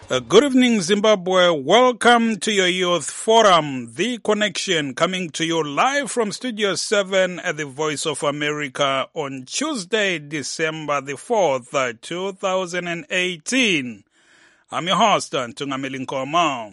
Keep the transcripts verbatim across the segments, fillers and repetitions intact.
Uh, good evening, Zimbabwe. Welcome to your Youth Forum, The Connection, coming to you live from Studio seven at the Voice of America on Tuesday, December the fourth, uh, two thousand eighteen. I'm your host, Ntungameli Nkoma.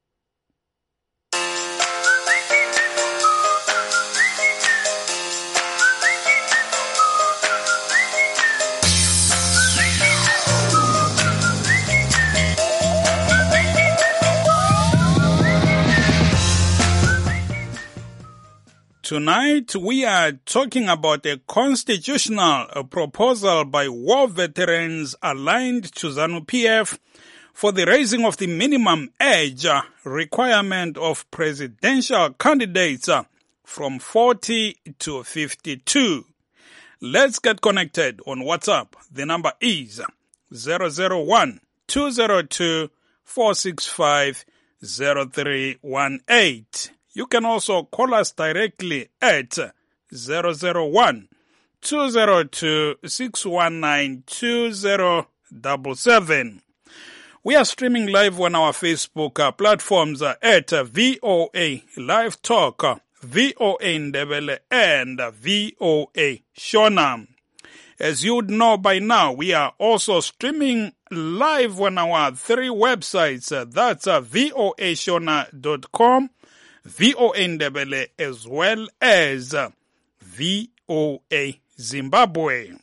Tonight, we are talking about a constitutional proposal by war veterans aligned to ZANU P F for the raising of the minimum age requirement of presidential candidates from forty to fifty-two. Let's get connected on WhatsApp. The number is zero zero one, two zero two, four six five, zero three one eight. You can also call us directly at zero zero one, two zero two, six one nine, two zero seven seven. We are streaming live on our Facebook uh, platforms uh, at uh, V O A Live Talk, uh, V O A Ndebele, and uh, V O A Shona. As you would know by now, we are also streaming live on our three websites. Uh, that's uh, V O A Shona dot com, V O A Ndebele, as well as uh, V O A Zimbabwe.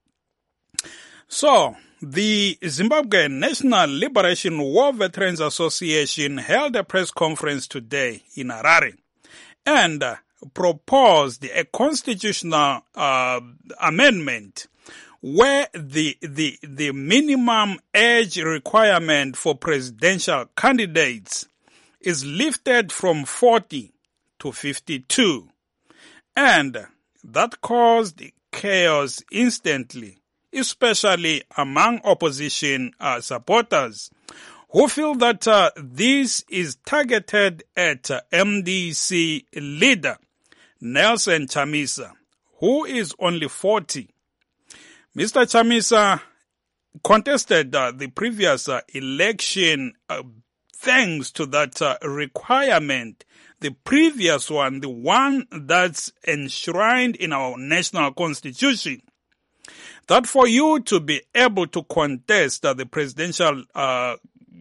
So, the Zimbabwe National Liberation War Veterans Association held a press conference today in Harare and uh, proposed a constitutional uh, amendment where the, the, the minimum age requirement for presidential candidates is lifted from forty to fifty-two. And that caused chaos instantly, especially among opposition uh, supporters who feel that uh, this is targeted at uh, M D C leader Nelson Chamisa, who is only forty. Mister Chamisa contested uh, the previous uh, election uh, thanks to that uh, requirement, the previous one, the one that's enshrined in our national constitution, that for you to be able to contest uh, the presidential uh,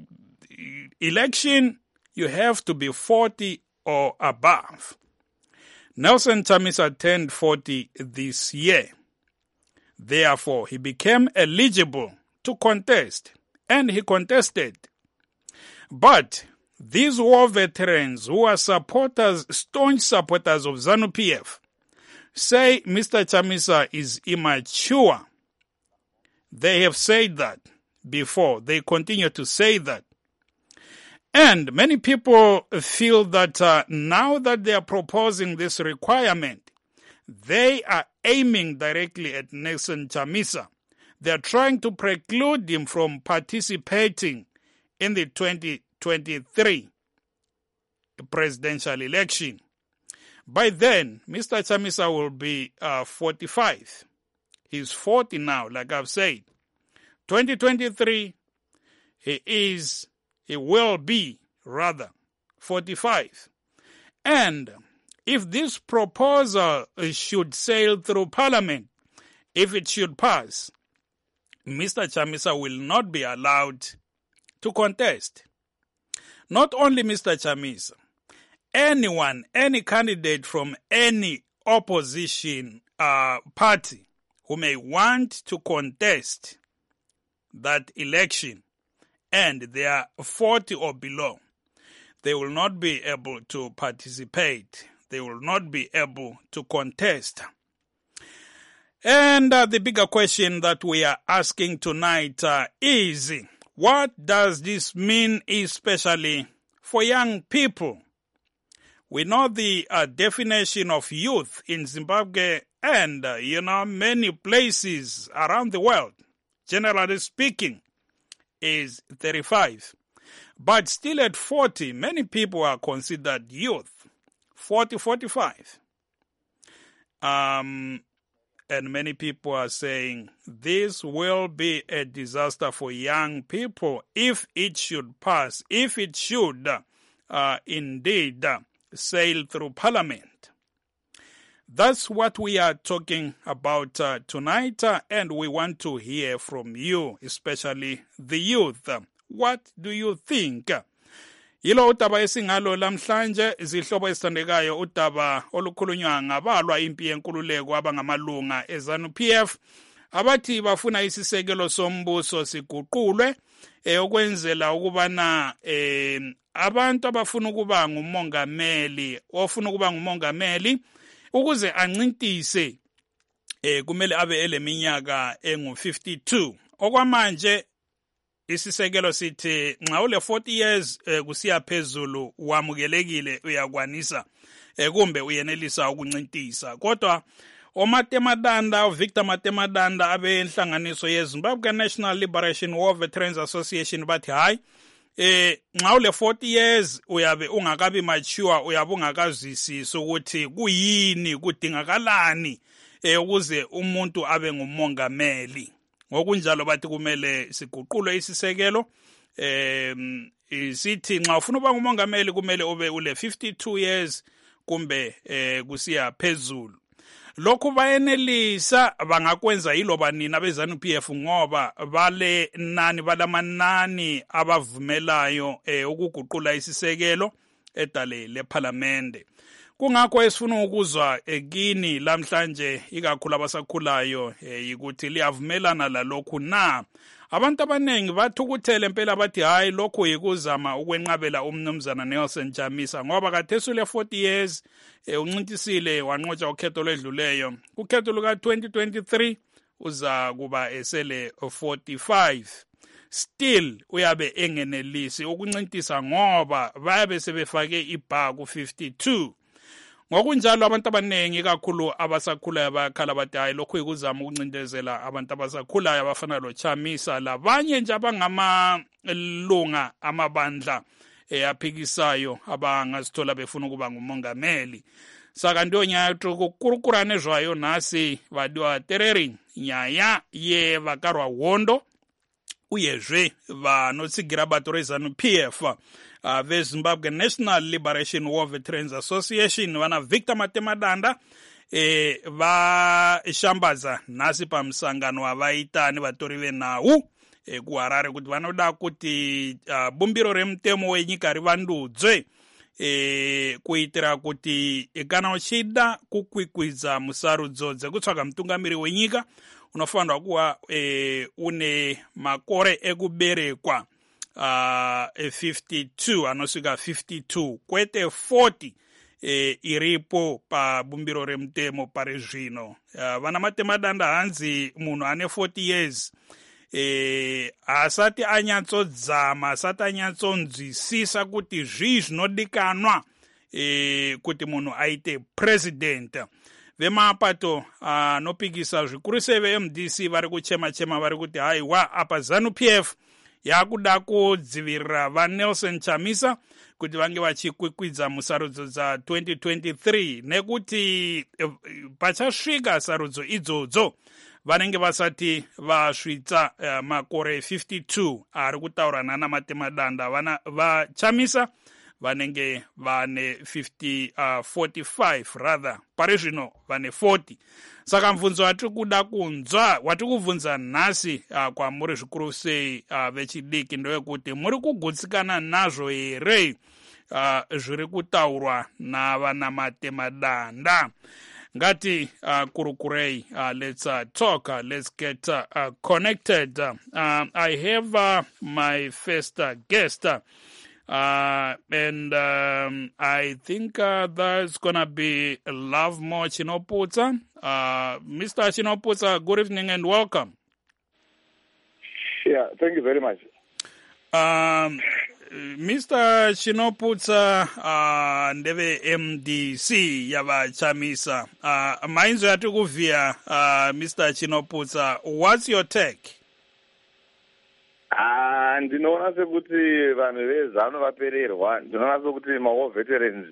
election, you have to be forty or above. Nelson Chamisa turned forty this year. Therefore, he became eligible to contest, and he contested. But these war veterans who are supporters, staunch supporters of ZANU P F, say Mister Chamisa is immature. They have said that before. They continue to say that. And many people feel that uh, now that they are proposing this requirement, they are aiming directly at Nelson Chamisa. They are trying to preclude him from participating in the twenty twenty-three presidential election. By then, Mister Chamisa will be uh, forty-five. He's forty now, like I've said. twenty twenty-three, he is, he will be, rather, forty-five. And if this proposal should sail through Parliament, if it should pass, Mister Chamisa will not be allowed to contest. Not only Mister Chamisa, anyone, any candidate from any opposition uh, party who may want to contest that election and they are forty or below, they will not be able to participate. They will not be able to contest. And uh, the bigger question that we are asking tonight uh, is, what does this mean especially for young people? We know the uh, definition of youth in Zimbabwe and, uh, you know, many places around the world, generally speaking, is thirty-five. But still at forty, many people are considered youth. forty, forty-five. Um, and many people are saying this will be a disaster for young people if it should pass, if it should uh, indeed uh, sail through Parliament. That's what we are talking about uh, tonight, uh, and we want to hear from you, especially the youth. What do you think? Yilo udaba esingalo lamhlanje izihlobo esithandekayo udaba olukhulunywa ngabalwa impi yenkululeko abangamalunga eZANU-P F abathi bafuna isisekelo sombuso siguqulwe eh okwenzela ukubana eh abantu abafuna ukuba ngumongameli ofuna ukuba ngumongameli ukuze ancintise eh kumele abe eleminyaka engu fifty-two okwamanje isisekelo sithi nxa ule forty years eh, kusiya phezulu wamukelekile uyakwanisa eh, kumbe uyenelisa ukuncintisa kodwa oMatemadanda uVictor Matemadanda abenhlanganiso yeZimbabwe National Liberation War Veterans Association bathi hayi eh nxa ule forty years uyabe ungakabi mature uyabe ungakazwisisi ukuthi kuyini kudingakalani eh ukuze umuntu abe ngumongameli. Ngokunjalo bathi kumele siguqulwe isisekelo em isithi nxa ufuna ukuba ngumongameli kumele ube ule fifty-two years kumbe eh kusiya phezulu. Lokhu bayenelisa bangakwenza yiloba nina beZANU-P F ngoba bale nani balamanani abavumelayo eh ukuguqula isisekelo edale leParliament. Kungakho esifuna ukuzwa ekini lamhlanje ikakhulu abasakhulayo ukuthi liyavumelana lalokhu na. Abantu abanengi bathukuthele impela bathi hayi lokho yikuzama ukwenqabela umnumzana Nelson Chamisa ngoba kathesi ule forty years uncintisile wanqotsha ukhetho ledluleyo. Ukhetho luka twenty twenty-three uza kuba esele forty-five. Still uyabe engenelisi ukuncintisa ngoba bayabe sebefake ibar ku fifty-two. Ngokunjalo abantu abanengi kakhulu abasakhulayo bakhala bathi hayi lokho ikuzama ukuncindezela abantu abasakhulayo abafana lo Chamisa labanye nje abangamalunga amabandla eyaphikisayo abangazithola befuna ukuba ngumongameli. Saka ndio nya kukurukurane zwayo nasi vadwa tereri nyaya ye vakarwa wondo uyezve vanotsigira bato reZANU-P F uh, veZimbabwe National Liberation War Veterans Association vana Victor Matemadanda eh vashambaza nasi pamsangano wavaita nevatori venhau eh, kuHarare kuti vanoda kuti uh, bumbiro remutemo wenyika rivandudzwe eh kuitira kuti kana uchida kukwikwidza musarudzo dzekutsvaga mutungamiri wenyika unofanirwa kuva eh, une makore ekuberekwa uh, fifty-two anosvika fifty-two kwete forty eh, iripo pabumbiro remutemo pari zvino. Uh, vana Matemadanda hanzi munhu ane forty years eh, asati anyatsodzama asati anyatsonzwisisa kuti zvii zvinodikanwa eh, kuti munhu aite president. Vemapato anopikisa uh, zvikuru sei ve-M D C vari kuchema chema vari kuti haiwa apa ZANU-P F yakuda kudzivirira vaNelson Chamisa kuti vange vachikwikwidza musarudzo dza twenty twenty-three nekuti uh, pachasvika sarudzo idzodzo vanenge vasati vasvitsa uh, makore fifty-two ari kutaura nana Matemadanda vana vaChamisa vanenge vane fifty uh, forty-five rather pari zvino vane forty. Saka mvunzo watiri kuda kunzwa watiri kubvunza nhasi uh, kwamuri zvikuru sei uh, vechidiki ndewekuti muri kugutsikana nazvo here uh, zviri kutaurwa navana Matemadanda. Ngati uh, kurukurei uh, let's uh, talk uh, let's get uh, uh, connected. Uh, I have uh, my first uh, guest uh, Uh, and um, I think uh, that's going to be Lovemore Chinoputsa. Uh, Mister Chinoputsa, good evening and welcome. Yeah, thank you very much. Um, Mister Chinoputsa, uh, ndeve M D C yava Chamisa. Uh, mainzo yati kuvia, uh, Mister Chinoputsa, what's your take? Ah, ndinoona sekuti vanhu vezano vapererwa. Ndinoona sekuti ma-war veterans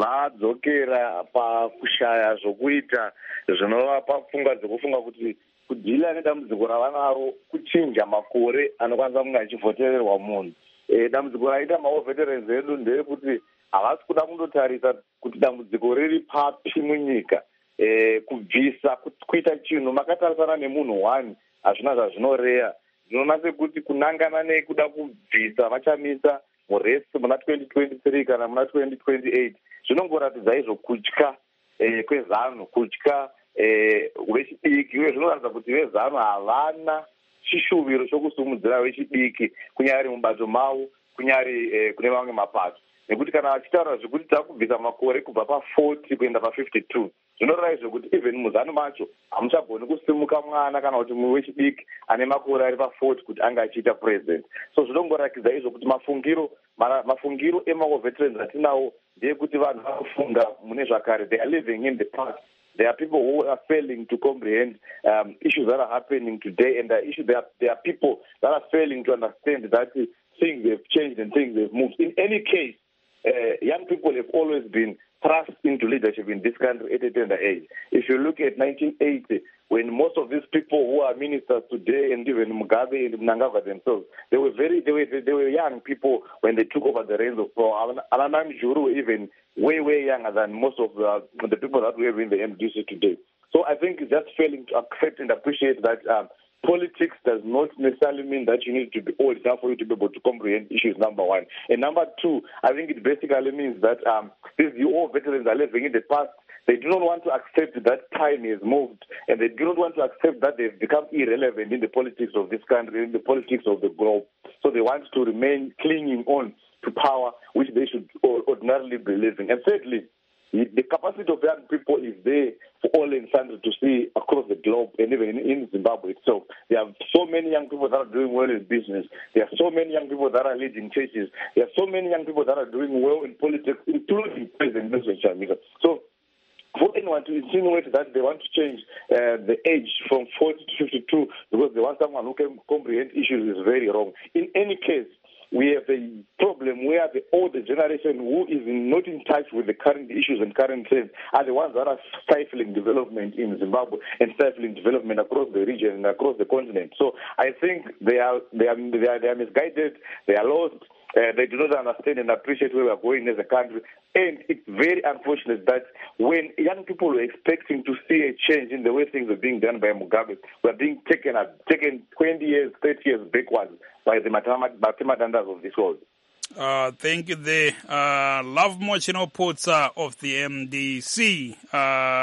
vadzokera pakushaya zvokuita zvinovapa pfungwa dzekufunga kuti kudhila nedambudziko ravanaro kuchinja makore anokwanisa kunge achivhotererwa munhu. E, dambudziko raita ma-war veterans edu ndeyekuti havasi kuda kundotarisa kuti dambudziko riri papi munyika. E, kubvisa kuita chinhu makatarisana nemunhu one hazvina zvazvinoreya. Ndinoona sekuti kunangana nekuda kubvisa vachamisa muresi muna twenty twenty-three kana muna twenty twenty-eight zvinongoratidza izvo kutya eh, kwezano, kutya eh, wechidiki, uye zvinoratidza kuti vezano havana chishuviro chokusumudzira wechidiki kunyari mubato mavo, kunyari eh, kune mamwe mapato. Nekuti kana vachitaura zvekuti takubvisa makore kubva pa-forty kuenda pa-fifty-two zvinoreva zvekuti even muzano macho hamuchagoni kusimuka mwana kana kuti mumwe wechidiki ane makore ari pa-forty kuti anga achiita president. So zvinongorakidza izvo kuti mafungiro mafungiro ema-war veterans atinawo ndeyekuti vanhu vanofunga mune zvakare. They are living in the past. There are people who are failing to comprehend um, issues that are happening today, and the issue, there, are, there are people that are failing to understand that things have changed and things have moved. In any case, uh, young people have always been thrust into leadership in this country at a tender age. If you look at nineteen eighty, when most of these people who are ministers today, and even Mugabe and Mnangagwa themselves, they were very, they were, they were young people when they took over the reins of power. Alanam Juru even way, way younger than most of the, the people that we have in the M D C today. So I think it's just failing to accept and appreciate that um, politics does not necessarily mean that you need to be old enough for you to be able to comprehend issues, number one. And number two, I think it basically means that um, these war veterans are living in the past. They do not want to accept that time has moved, and they do not want to accept that they've become irrelevant in the politics of this country, in the politics of the globe. So they want to remain clinging on to power, which they should ordinarily be living. And thirdly, the capacity of young people is there for all and sundry to see across the globe, and even in, in Zimbabwe itself. There are so many young people that are doing well in business. There are so many young people that are leading churches. There are so many young people that are doing well in politics, including President Nelson Chamisa. So for anyone to insinuate that they want to change uh, the age from forty to fifty-two because they want someone who can comprehend issues is very wrong. In any case, we have a problem where the older generation who is not in touch with the current issues and current trends are the ones that are stifling development in Zimbabwe and stifling development across the region and across the continent. So I think they are they are they are, they are misguided, they are lost, uh, they do not understand and appreciate where we are going as a country. And it's very unfortunate that when young people were expecting to see a change in the way things are being done by Mugabe, we are being taken taken twenty years, thirty years backwards by the Matemadandas of this world. Uh, thank you there. Uh, Love Mochino Potsa of the M D C. Um,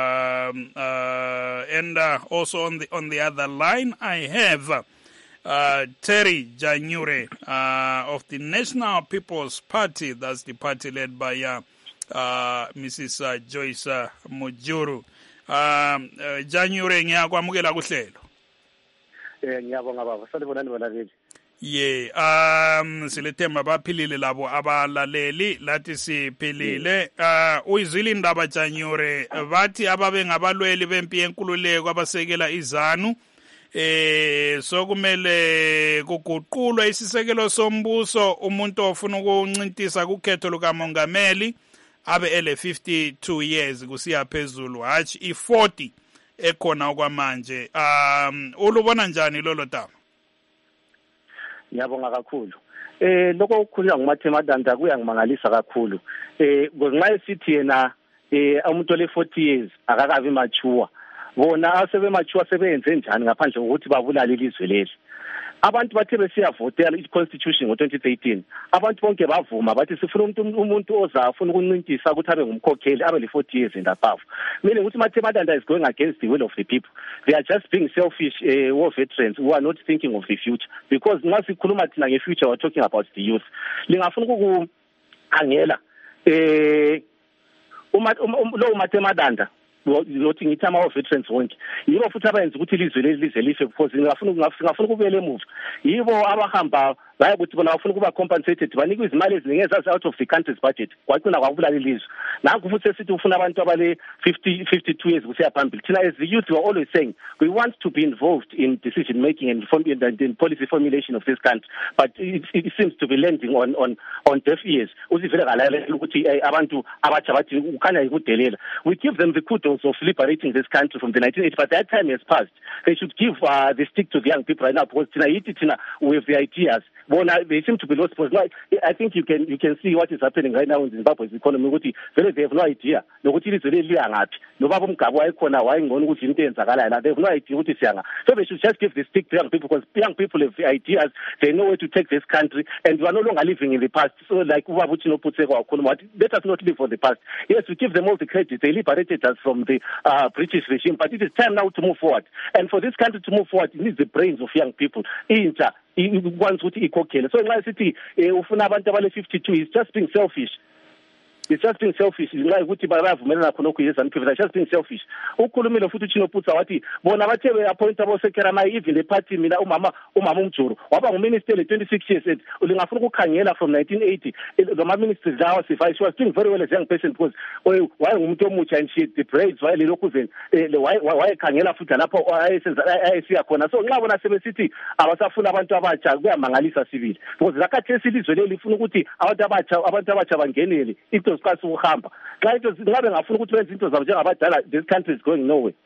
uh, and uh, also on the on the other line, I have uh, Terry Janyure uh, of the National People's Party. That's the party led by uh, uh, Missus Uh, Joyce uh, Mujuru. Um, uh, Janyure, ngiyakwamukela kuhlelo. Eh, ngiyabonga baba. Sanibonani bona kithi. Ye um silethemba baphilile labo abalaleli lathi siphilile. Uh uyizwile indaba Janyure bathi ababe ngabalweli bempi yenkululeko abasekela izanu eh sokumele kuguqulwe isisekelo sombuso umuntu ofuna ukuncintisa kukhetho lukamongameli abe ele fifty-two years kusiya phezulu hatshi i forty ekhona okwamanje. Um ulubona njani lolo daba? Ngiyabonga kakhulu. Eh lokho ukukhuluma nguMathemadanda kuyangimangalisa kakhulu. Eh ngenxa esithi yena eh umuntu ole forty years akakabi mature. Bona asebe mature sebenze njani ngaphandle kokuthi babulale ilizwe leli. Abantu bathe besiyavotela i-constitution ngo twenty thirteen. Abantu bonke bavuma bathi sifuna umuntu umuntu ozafuna ukuncintisa ukuthi abe ngumkhokheli abe le forty years and above. Meaning ukuthi Mathemadanda is going against the will of the people. They are just being selfish uh, war veterans who are not thinking of the future. Because nxa sikhuluma thina nge-future, we're talking about the youth. Lingafuna ukukhangela eh uma lo Mathemadanda lothi ngithi ama veterans wonke yibo futhi abayenza ukuthi ilizwe leli lize life because ngafuna ngafuna kubele emuva yibo abahamba baye ukuthi bona bafuna ukuba compensated banikwe izimali eziningi ezazi out of the country's budget kwaqina kwabulala ilizwe nanku futhi sesithi ufuna abantu abale fifty fifty-two years kusiya phambili thina as the youth we are always saying we want to be involved in decision making and in, in policy formulation of this country, but it, it seems to be landing on on on deaf ears. Uzivele ngalalela ukuthi abantu abatsha bathi ukhanya ikudelela. We give them the kudos of liberating this country from the nineteen eighties, but that time has passed. They should give uh, the stick to the young people right now because tina yithi tina we have the ideas. Bona they seem to be lost. I think you can you can see what is happening right now in Zimbabwe's economy. Ukuthi they have no idea. Nokuthi ilizwe liya ngathi. Nobaba umgabo wayekhona wayengona ukuthi into enzakalayo. They have no idea ukuthi siyanga. So they should just give the stick to young people because young people have the ideas. They know where to take this country, and we are no longer living in the past. So like Ubabuchino Putseko, let us not live for the past. Yes, we give them all the credit. They liberated us from the uh, British regime, but it is time now to move forward. And for this country to move forward, it needs the brains of young people. Inter, wants to equal. So in my city, ufuna abantu abale fifty-two is just being selfish. It's just being selfish. Like ukuthi bayavumelana khona ukuyeza people are just being selfish. Ukhulumile futhi Chino Putsa wathi bona bathe we appoint abo secretary even the party mina umama umama umjuru waba nguminister le twenty-six years ulingafuna ukukhangela from nineteen eighty the ministers lawa sifai she was doing very well as a young person because waye ngumuntu omutsha and she the braids waye lokuzeni waye khangela futhi lapho ayesenza ayesiya khona so nxa bona sebesithi abasafuna abantu abatsha kuyamangalisa sibili because zakathi esilizwe leli lifuna ukuthi abantu abatsha abantu abatsha bangenele into sikasi ukuhamba xa into ngabe ngafuna ukuthi wenze into zabo njengabadala this country is going nowhere.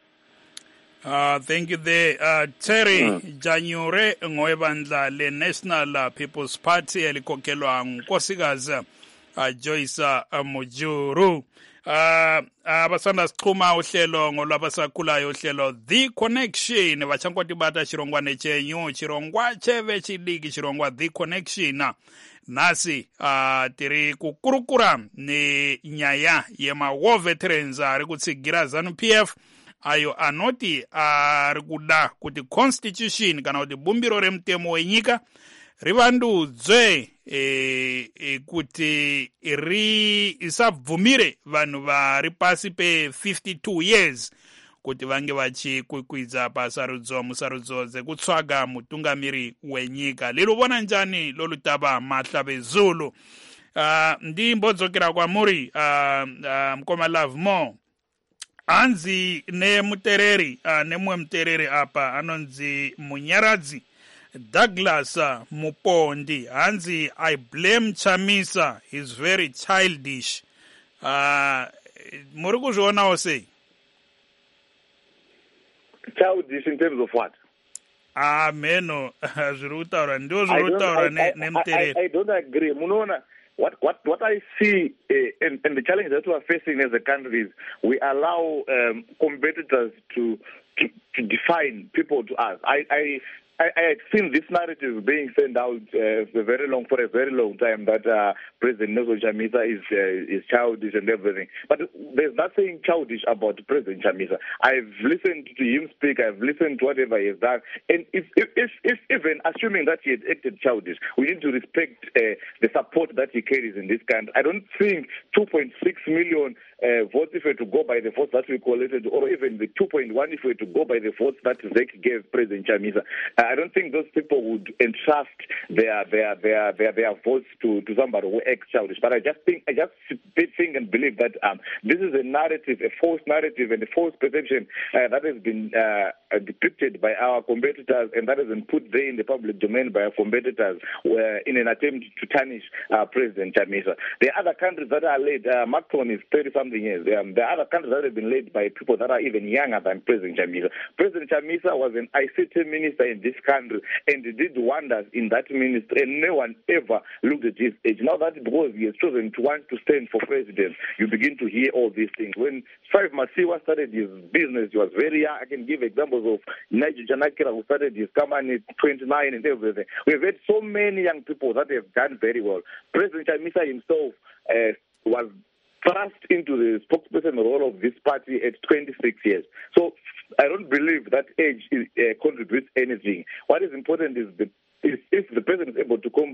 Uh, thank you there. Uh, Terry mm. Janyure ngoebandla le National People's Party elikokelwa ngunkosikazi uh, Joyce uh, Mujuru. Uh, abasanda sichuma uhlelo ngolwabasakhulayo uhlelo The Connection bachankwati bata chirongwane chenyu chirongwa cheve chidiki chirongwa The Connection nasi uh, tiri kukurukura ni nyaya yema war veterans ari kutsigira ZANU P F ayo anoti ari kuda kuti constitution kana kuti bumbiro remutemo wenyika rivandudzwe e, e, kuti ri isabvumire vanhu vari pasi pe fifty-two years kuti vange vachikwikwidza pasarudzo musarudzo dzekutsvaga mutungamiri wenyika. Liruvona njani lolu taba Mahlavezulu? Uh, ndimbodzokera kwamuri uh, uh, mkoma Love More anzi nemutereri uh, nemwe mutereri apa anonzi Munyaradzi Douglas uh, Mupondi hanzi I blame Chamisa, he's very childish. Uh, muri kuzvionawo sei? Childish in terms of what? Ah, meno, zviri kutaura ndio zviri kutaura nemutereri. I don't agree. Munoona what what what I see uh, and, and the challenge that we are facing as a country is we allow um, competitors to, to to define people to us. I I I, I had seen this narrative being sent out uh, for very long, for a very long time, that uh, President Nelson Chamisa is uh, is childish and everything. But there's nothing childish about President Chamisa. I've listened to him speak. I've listened to whatever he has done. And if if if, if even assuming that he had acted childish, we need to respect uh, the support that he carries in this country. I don't think two point six million uh, votes, if we were to go by the votes that we collected, or even the two point one if we were to go by the votes that Zek gave President Chamisa. Uh, I don't think those people would entrust their their their their, their votes to, to somebody who acts childish. But I just think I just think and believe that um, this is a narrative, a false narrative, and a false perception uh, that has been uh, depicted by our competitors, and that has been put there in the public domain by our competitors, uh, in an attempt to tarnish uh, President Chamisa. There are other countries that are led. Uh, Macron is thirty something years. Um, there are other countries that have been led by people that are even younger than President Chamisa. President Chamisa was an I C T minister in this country and did wonders in that ministry, and no one ever looked at his age. Now that because he has chosen to want to stand for president, you begin to hear all these things. When Strive Masiwa started his business, he was very young. I can give examples of Nigel Janakira, who started his company at twenty-nine and everything. We've had so many young people that have done very well. President Chamisa himself uh, was thrust into the spokesperson role of this party at twenty-six years. So I don't believe that age is, uh, contributes anything. What is important is the If, if the president is able to com-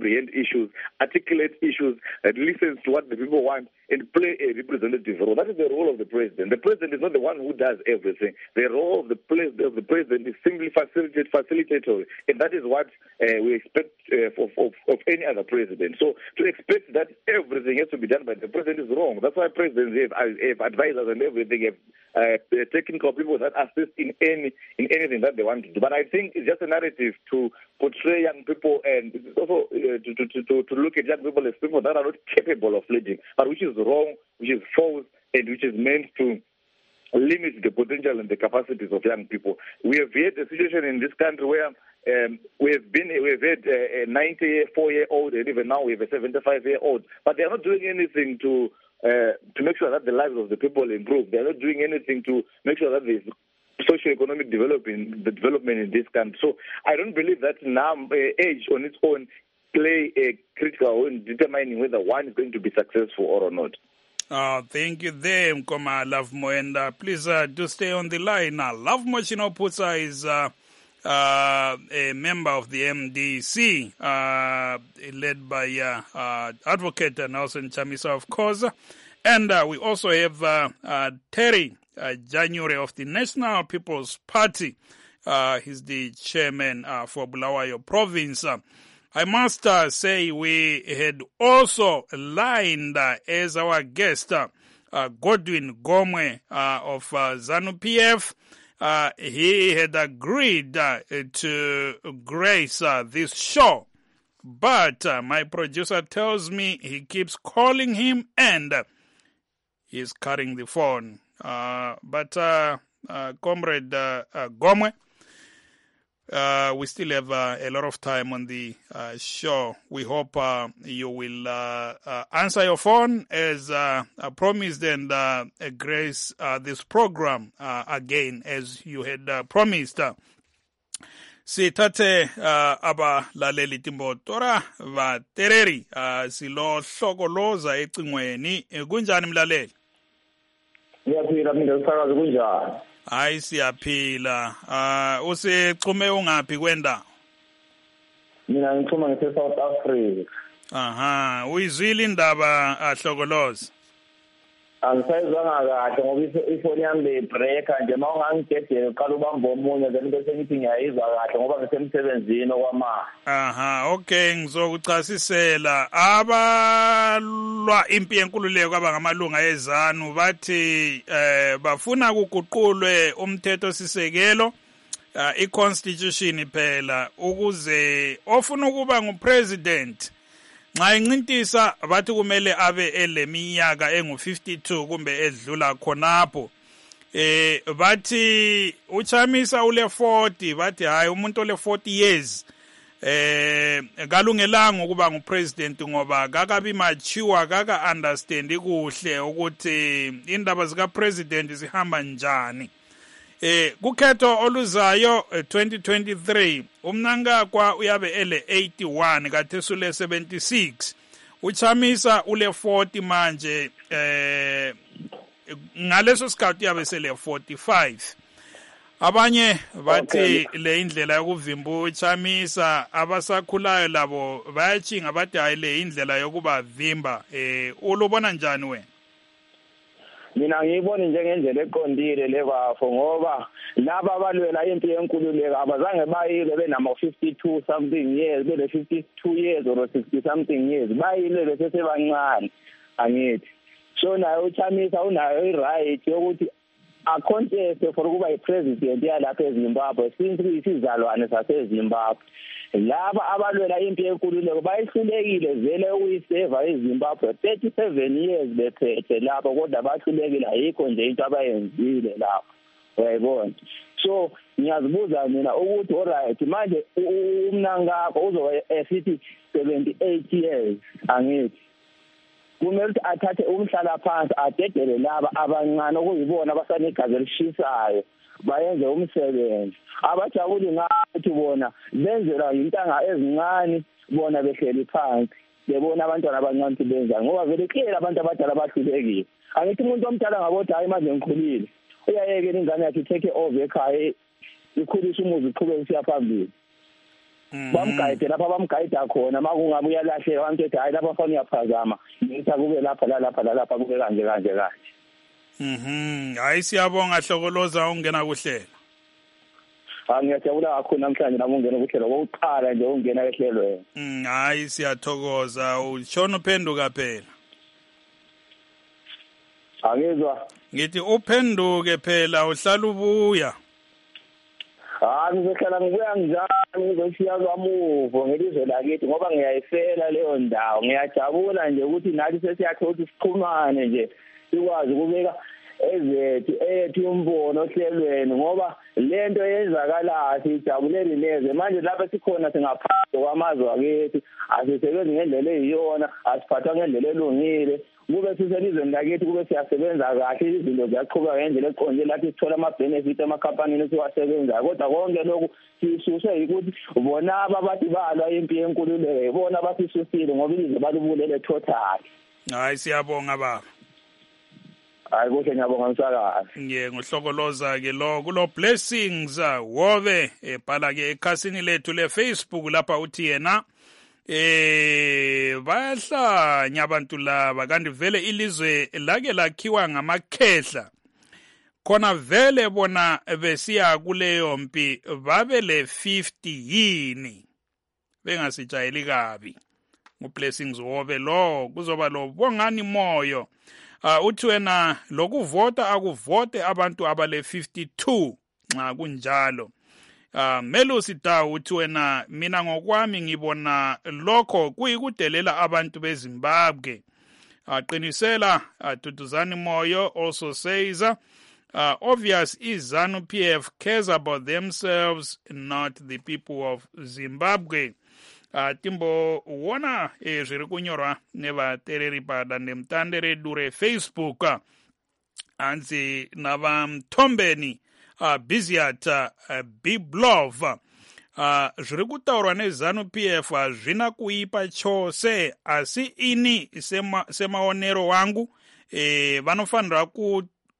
comprehend issues, articulate issues, and listens to what the people want, and play a representative role. That is the role of the president. The president is not the one who does everything. The role of the, of the president is simply facilitate, facilitator, and that is what uh, we expect uh, of, of, of any other president. So to expect that everything has to be done by the president is wrong. That's why presidents have, have advisors and everything, have uh, technical people that assist in any in anything that they want to do. But I think it's just a narrative to portray young people, and also uh, to, to, to, to look at young people as people that are not capable of leading, but which is wrong, which is false, and which is meant to limit the potential and the capacities of young people. We have had a situation in this country where um, we have been, we have had a ninety-four-year-old, and even now we have a seventy-five-year-old, but they are not doing anything to uh, to make sure that the lives of the people improve. They are not doing anything to make sure that there's socio-economic development, the development in this country. So I don't believe that now uh, age on its own play a critical role in determining whether one is going to be successful or not. Uh, thank you there, Mkoma Lovemo. And uh, please uh, do stay on the line. Now, Lovemo Chinoputsa is uh, uh, a member of the M D C, uh, led by uh, uh, Advocate Nelson Chamisa, of course. And uh, we also have uh, uh, Terry uh, January of the National People's Party. Uh, he's the chairman uh, for Bulawayo Province. Uh, I must uh, say we had also lined uh, as our guest uh, uh, Godwin Gomwe uh, of uh, ZANU P F. Uh, he had agreed uh, to grace uh, this show, but uh, my producer tells me he keeps calling him and uh, he's cutting the phone. Uh, but uh, uh, Comrade uh, uh, Gomwe, Uh, we still have uh, a lot of time on the uh, show. We hope uh, you will uh, uh, answer your phone as uh, uh, promised and uh, grace uh, this program uh, again as you had uh, promised. Sithathe uh, abalaleli timbotora vatereri uh, silo hlokoloza ecingweni. Kunjani mlaleli? Ngiyaphila mina usakazi kunjani? Hayi siyaphila. Uh usechume ungaphi kwenda? Mina ngichuma ngise South Africa. Aha, uyizwile indaba ahlokoloza? Angisayizwanga kahle ngoba ifoni yami beyibreaka nje mawungangigedela uqala ubamba omunye then bese ngithi ngiyayizwa kahle ngoba ngisemsebenzini okwamanje. Aha, okay, ngizokuchasisela. Abalwa impi yenkululeko abangamalunga eZANU bathi eh bafuna ukuguqulwe umthetho sisekelo uh, i-constitution phela ukuze ofuna ukuba ngupresident nxa incintisa bathi kumele abe eleminyaka engu fifty-two kumbe edlula khonapho. Eh bathi uChamisa ule forty, bathi hayi umuntu ole forty years eh kalungelanga ukuba ngupresident ngoba kakabi mature, kaka understand kuhle ukuthi indaba zika president zihamba njani. Eh kukhetho oluzayo twenty twenty-three umnankakwa uyabe ele eighty-one kaThesu le seventy-six, uChamisa ule forty manje, eh ngaleso sikhathi yabe sele forty-five. Abanye bathi okay, le indlela yokuvimba uChamisa abasakhulayo labo bayachinga bathi hayi le indlela yokuba vimba. Eh ulubona njani wena? Mina ngiyibona njengendlela eqondile lebafo ngoba laba abalwela impi yenkululeko abazange bayile benama fifty-two something years, bele fifty-two years or sixty something years, bayile besesebancane angithi. So naye uChamisa unayo i-right yokuthi aconteste for ukuba i-president yalapha eZimbabwe since kuyisizalwane saseZimbabwe. Laba abalwela impi yenkululeko bayihlulekile vele ukuyiseva eZimbabwe thirty-seven years bephethe lapho kodwa bahlulekile ayikho nje into abayenzile lapho. Uyayibona? So ngiyazibuza mina ukuthi alright manje umnankakho uzoba esithi seventy-eight years angithi kumele ukuthi athathe umhlala phansi adedele laba abancane okuyibona abasanegazi elishisayo bayenze umsebenzi. Abajabuli ngathi bona benzela intanga ezincane bona behleli phansi bebona abantwana abancane benza ngoba vele kuyela abantu abadala bahlulekile. Angithi umuntu omdala ngabothi hayi manje ngikhulile uyayeke ingane yakhe take over ekhaya ikhulisa umuzi iqhubeke siya phambili. bamgayide lapha bamgayida khona makungabe uyalahleka abantu ethi hayi lapha fanele uyaphazama ngithi kube lapha la lapha la lapha kube kanje kanje kanje. Mhm hayi siyabonga Hlokoloza ungena kuhlela. Angiyajabula kakhulu namhlanje nami ungena kuhlela kokuqala nje ungena ehlelweni. Mm hayi siyathokoza utshona uphenduka phela. Angizwa. Ngithi uphenduke phela uhlala ubuya. Ah ngizohlala ngibuya njani ngizoshiya kwamuvo ngelizwe lakithi ngoba ngiyayifela leyo ndawo ngiyajabula nje ukuthi nathi sesiyathola ukuthi siqhumane nje sikwazi ukubeka ezethu ethu umbono ohlelweni ngoba lento yenzakala sijabulele neze manje lapha sikhona singaphandle kwamazwe akethu asisebenzi ngendlela eyiyona asiphathwa ngendlela elungile kube siselizweni lakithi kube siyasebenza kahle izinto ziyaqhubeka ngendlela eqonde lapho sithola ama-benefit emakhampanini esiwasebenzayo kodwa konke lokhu sisuswe yikuthi bona ababathi balwa impi yenkululeko bona basisusile ngoba ilizwe balibulele total. Hayi siyabonga baba. Hayi kuhle ngiyabonga msakazi. Ngiye ngohlokoloza ke lo kulo blessings wobe ebhala ke ekhasini lethu le Facebook lapha uthi yena eh bayahlanya abantu laba kanti vele ilizwe lake lakhiwa ngamakhehla khona vele bona besiya kuleyo mpi babe le fifty yini bengasijayeli kabi ublessings wobe lo kuzoba lo bongani moyo. Uh, uthi wena lokuvota akuvote abantu abale fifty-two nxa kunjalo. Uh, Melusi Dawu uthi wena mina ngokwami ngibona lokho kuyikudelela abantu beZimbabwe. Uh, qinisela uh, Duduzani Moyo also says uh, obvious is ZANU P F cares about themselves, not the people of Zimbabwe. Uh, timbo wona e zviri kunyorwa nevatereri padandemutande dure Facebook uh, anzi navamtombeni uh, Biziat uh, Biblov uh, zviri kutaurwa neZANU P F hazvina uh, kuipa chose asi ini sema, semaonero wangu e, vanofanira ku,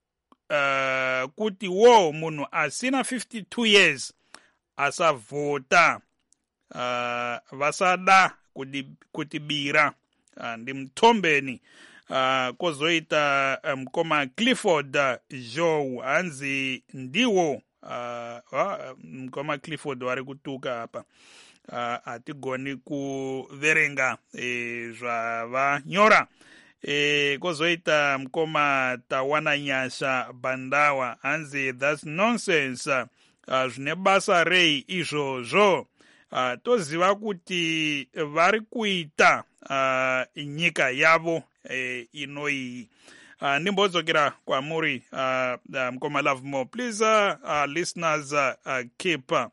uh, kuti wo munhu asina fifty-two years asavhota. Uh, vasada kutibira uh, ndimtombeni uh, kozoita mkoma um, Clifford uh, Joe hanzi ndiwo uh, uh, mkoma Clifford wari kutuka hapa uh, atigoni kuverenga e, zvavanyora e, kozoita mkoma Tawana Nyasha Bandawa hanzi that's nonsense uh, zvine basa rei izvozvo. Uh, toziva kuti vari kuita uh, nyika yavo eh, inoiyi. Uh, Nimbodzokera kwamuri uh, uh, Mkoma Love More. Please, uh, uh, listeners, uh, uh, keep. Uh,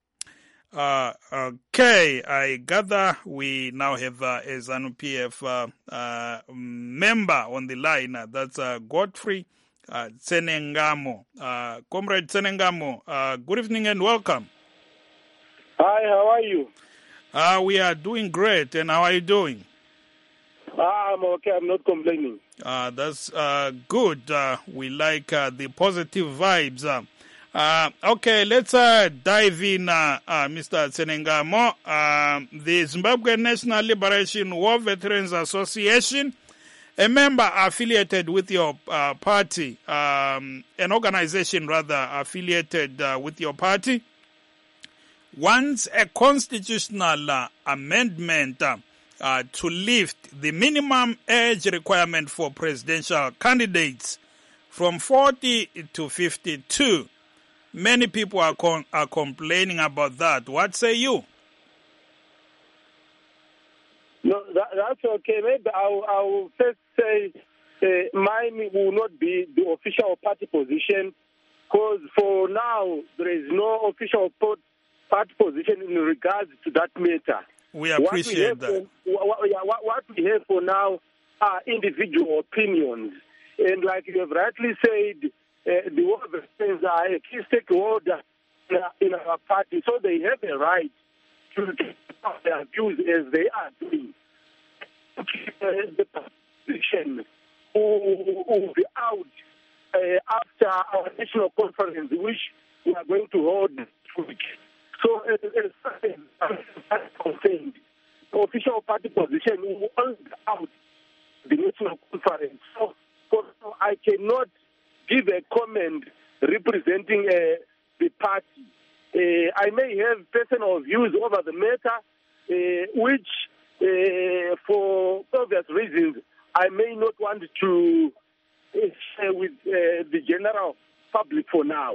uh, okay, I gather we now have uh, a ZANU P F uh, uh, member on the line. Uh, that's uh, Godfrey uh, Tsenengamo. Uh, Comrade Tsenengamo, uh, good evening and welcome. Hi, how are you? Uh, we are doing great, and how are you doing? Ah, I'm okay, I'm not complaining. Uh, that's uh, good. Uh, we like uh, the positive vibes. Uh, uh, okay, let's uh, dive in, uh, uh, Mister Tsenengamo. Uh, the Zimbabwe National Liberation War Veterans Association, a member affiliated with your uh, party, um, an organization rather affiliated uh, with your party, wants a constitutional uh, amendment uh, uh, to lift the minimum age requirement for presidential candidates from forty to fifty-two. Many people are con- are complaining about that. What say you? No, that, that's okay. Maybe I'll, I'll first say uh, mine will not be the official party position, because for now there is no official party position in regards to that matter. We appreciate what we that. For, what, what, what we have for now are individual opinions. And like you have rightly said, uh, the war veterans are a key stakeholder in our, in our party, so they have a right to take their views as they are doing. The position will, will be out uh, after our national conference, which we are going to hold next week. So as far as I'm concerned, the official party position will hold out the National Conference. So, so I cannot give a comment representing uh, the party. Uh, I may have personal views over the matter, uh, which, uh, for obvious reasons, I may not want to uh, share with uh, the general public for now.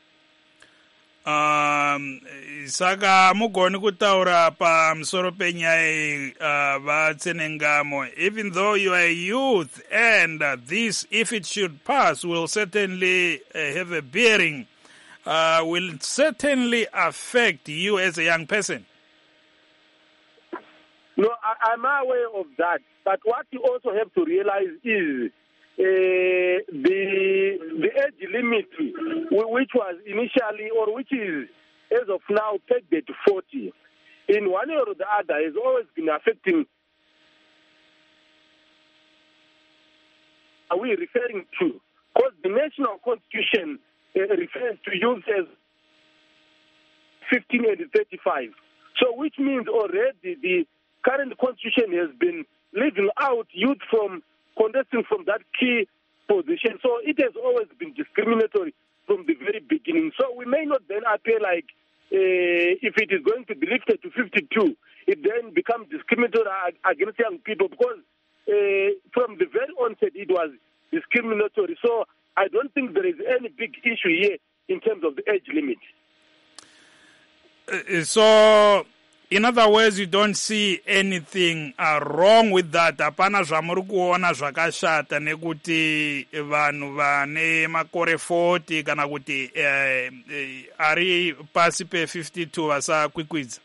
Um, saka mugoni kutaura pa msoro penyai uh, vatsenengamo, even though you are a youth, and uh, this, if it should pass, will certainly uh, have a bearing, uh, will certainly affect you as a young person. No, I, I'm aware of that. But what you also have to realize is Uh, the the age limit, which was initially, or which is as of now pegged at forty, in one way or the other, has always been affecting. Are we referring to? Because the national constitution uh, refers to youth as fifteen and thirty-five. So, which means already the current constitution has been leaving out youth from contesting from that key position. So it has always been discriminatory from the very beginning. So we may not then appear like uh, if it is going to be lifted to fifty-two, it then becomes discriminatory against young people, because uh, from the very onset it was discriminatory. So I don't think there is any big issue here in terms of the age limit. Uh, so in other words, you don't see anything uh, wrong with that. Apana zvamuri kuona zvakashata nekuti vanhu vane makore forty kana kuti uh, uh, ari pasi pe fifty-two vasakwikwidza.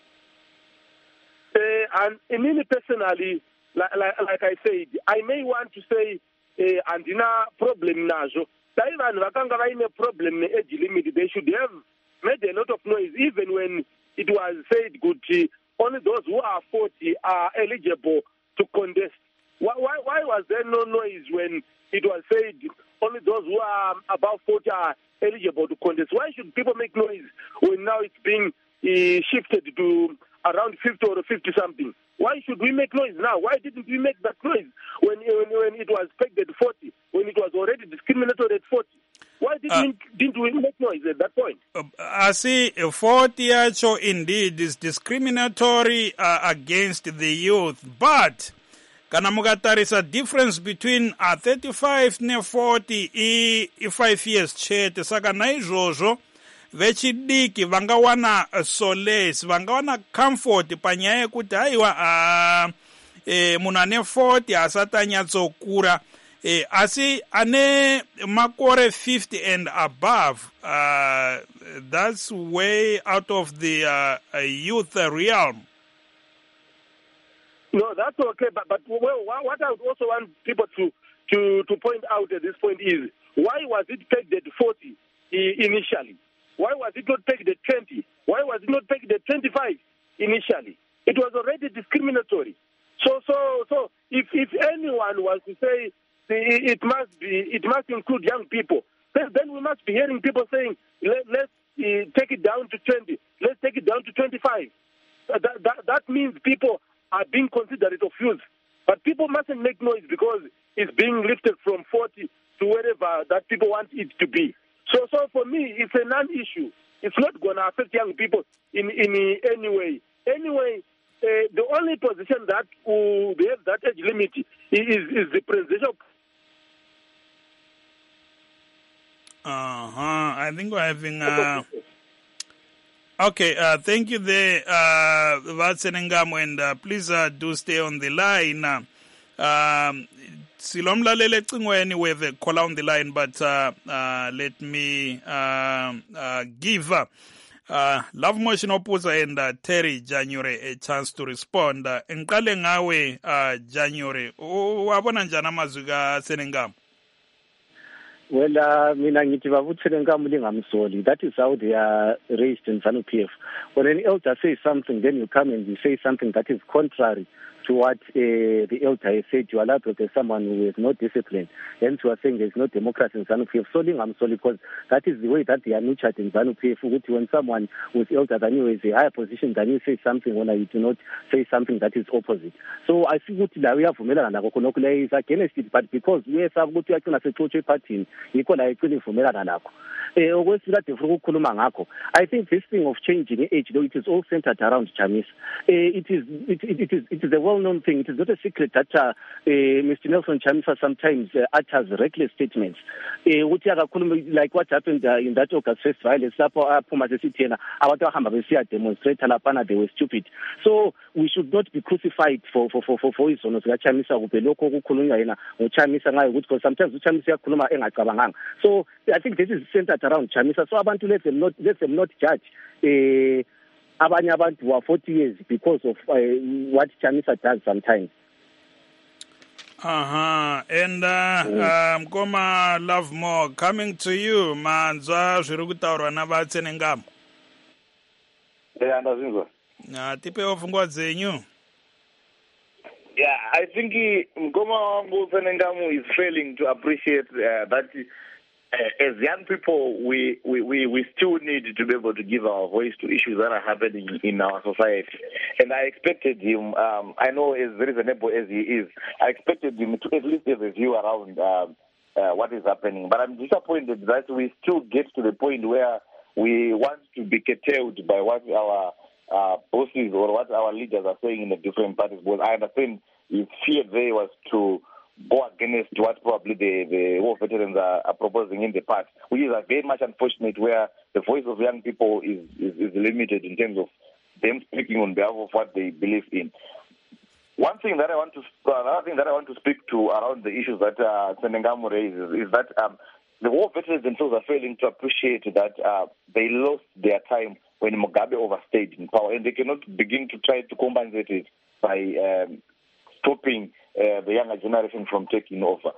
Uh, and me personally, like, like, like I said, I may want to say uh, andina problem nazo. Dai vanhu vakanga vaine problem ne-age limit, they should have made a lot of noise, even when it was said good, only those who are forty are eligible to contest. Why, why, why was there no noise when it was said only those who are above forty are eligible to contest? Why should people make noise when now it's being uh, shifted to around fifty or fifty something? Why should we make noise now? Why didn't we make that noise when, when, when it was pegged at forty, when it was already discriminatory at forty? Why didn't, uh, we, didn't we make noise at that point? Uh, I see forty yacho indeed is discriminatory uh, against the youth, but kana mukatarisa difference between uh, thirty-five ne forty i, i five years chete, saka naizvozvo vechidiki vangawana uh, solace, vangawana comfort panyaya yekuti haiwa uh, eh, munhu ane forty asati anyatsokura. Eh, asi ane makore fifty and above, uh, that's way out of the uh, youth realm. No, that's okay. But, but well, what I would also want people to, to, to point out at this point is, why was it pegged at forty initially? Why was it not pegged at twenty? Why was it not pegged at twenty-five initially? It was already discriminatory. So, so, so if, if anyone was to say, it must be. It must include young people. Then, then we must be hearing people saying, Let, "Let's uh, take it down to twenty. Let's take it down to twenty-five." Uh, that, that that means people are being considerate of youth. But people mustn't make noise because it's being lifted from forty to wherever that people want it to be. So, so for me, it's a non-issue. It's not going to affect young people in in any way. Anyway. Uh, the only position that uh, they have that age limit is, is the presidential. Uh-huh. I think we're having... Uh... Okay, uh, thank you there, uh, Vatsenengamo, and uh, please uh, do stay on the line. Uh, um, Silomlalele Cingweni, we have a caller on the line, but uh, uh, let me uh, uh, give... Uh, Uh, Love Motion Opposer and uh, Terry January a chance to respond. Uh, Nqale ngawe uh, January, wabona njani amazwi kaSenengamo? Well, uh, mina ngithi babuTsenengamo lingamsoli. That is how they are raised in ZANU-P F. When an elder says something, then you come and you say something that is contrary to what uh, the elder has said. You are allowed to have someone who has no discipline. And you are saying there is no democracy in ZANU-P F. So I'm sorry, because that is the way that they are nurtured in ZANU-P F. When someone who is elder than you, is a higher position than you, say something when you do not say something that is opposite. So I see what we have is against it, but because we have what we are going to say party, equal I couldn't I think this thing of changing age, though it is all centered around Chamisa. Uh, it is it, it is it is a well-known thing. It is not a secret that uh, uh, Mister Nelson Chamisa sometimes uh, utters reckless statements. Uh, like what happened uh, in that August first violence, they were stupid. So we should not be crucified for for for for, for his honors. Chamisa because sometimes Chamisa. So I think this is centered around Chamisa. So I want to let them not let them not judge uh, abanye abantu who are forty years because of uh, what Chamisa does sometimes. Uh-huh. And uh, mm. um, Koma Love More, coming to you, manzwa zviri kutaurwa navatsenengamo. Yeah, ndazinzwa. Na tipewo pfungwa dzenyu. Yeah, I think Mkoma wangu Tsenengamo is failing to appreciate uh, that uh, as young people, we, we, we, we still need to be able to give our voice to issues that are happening in our society. And I expected him, um, I know as reasonable as he is, I expected him to at least have a view around um, uh, what is happening. But I'm disappointed that we still get to the point where we want to be curtailed by what our uh, bosses or what our leaders are saying in the different parties. Because I understand his fear there was to go against what probably the, the war veterans are, are proposing in the past, which is very much unfortunate, where the voice of young people is, is, is limited in terms of them speaking on behalf of what they believe in. One thing that I want to, uh, another thing that I want to speak to around the issues that uh, Tsenengamo raises is that um, the war veterans themselves are failing to appreciate that uh, they lost their time when Mugabe overstayed in power, and they cannot begin to try to compensate it by um, stopping uh, the younger generation from taking over.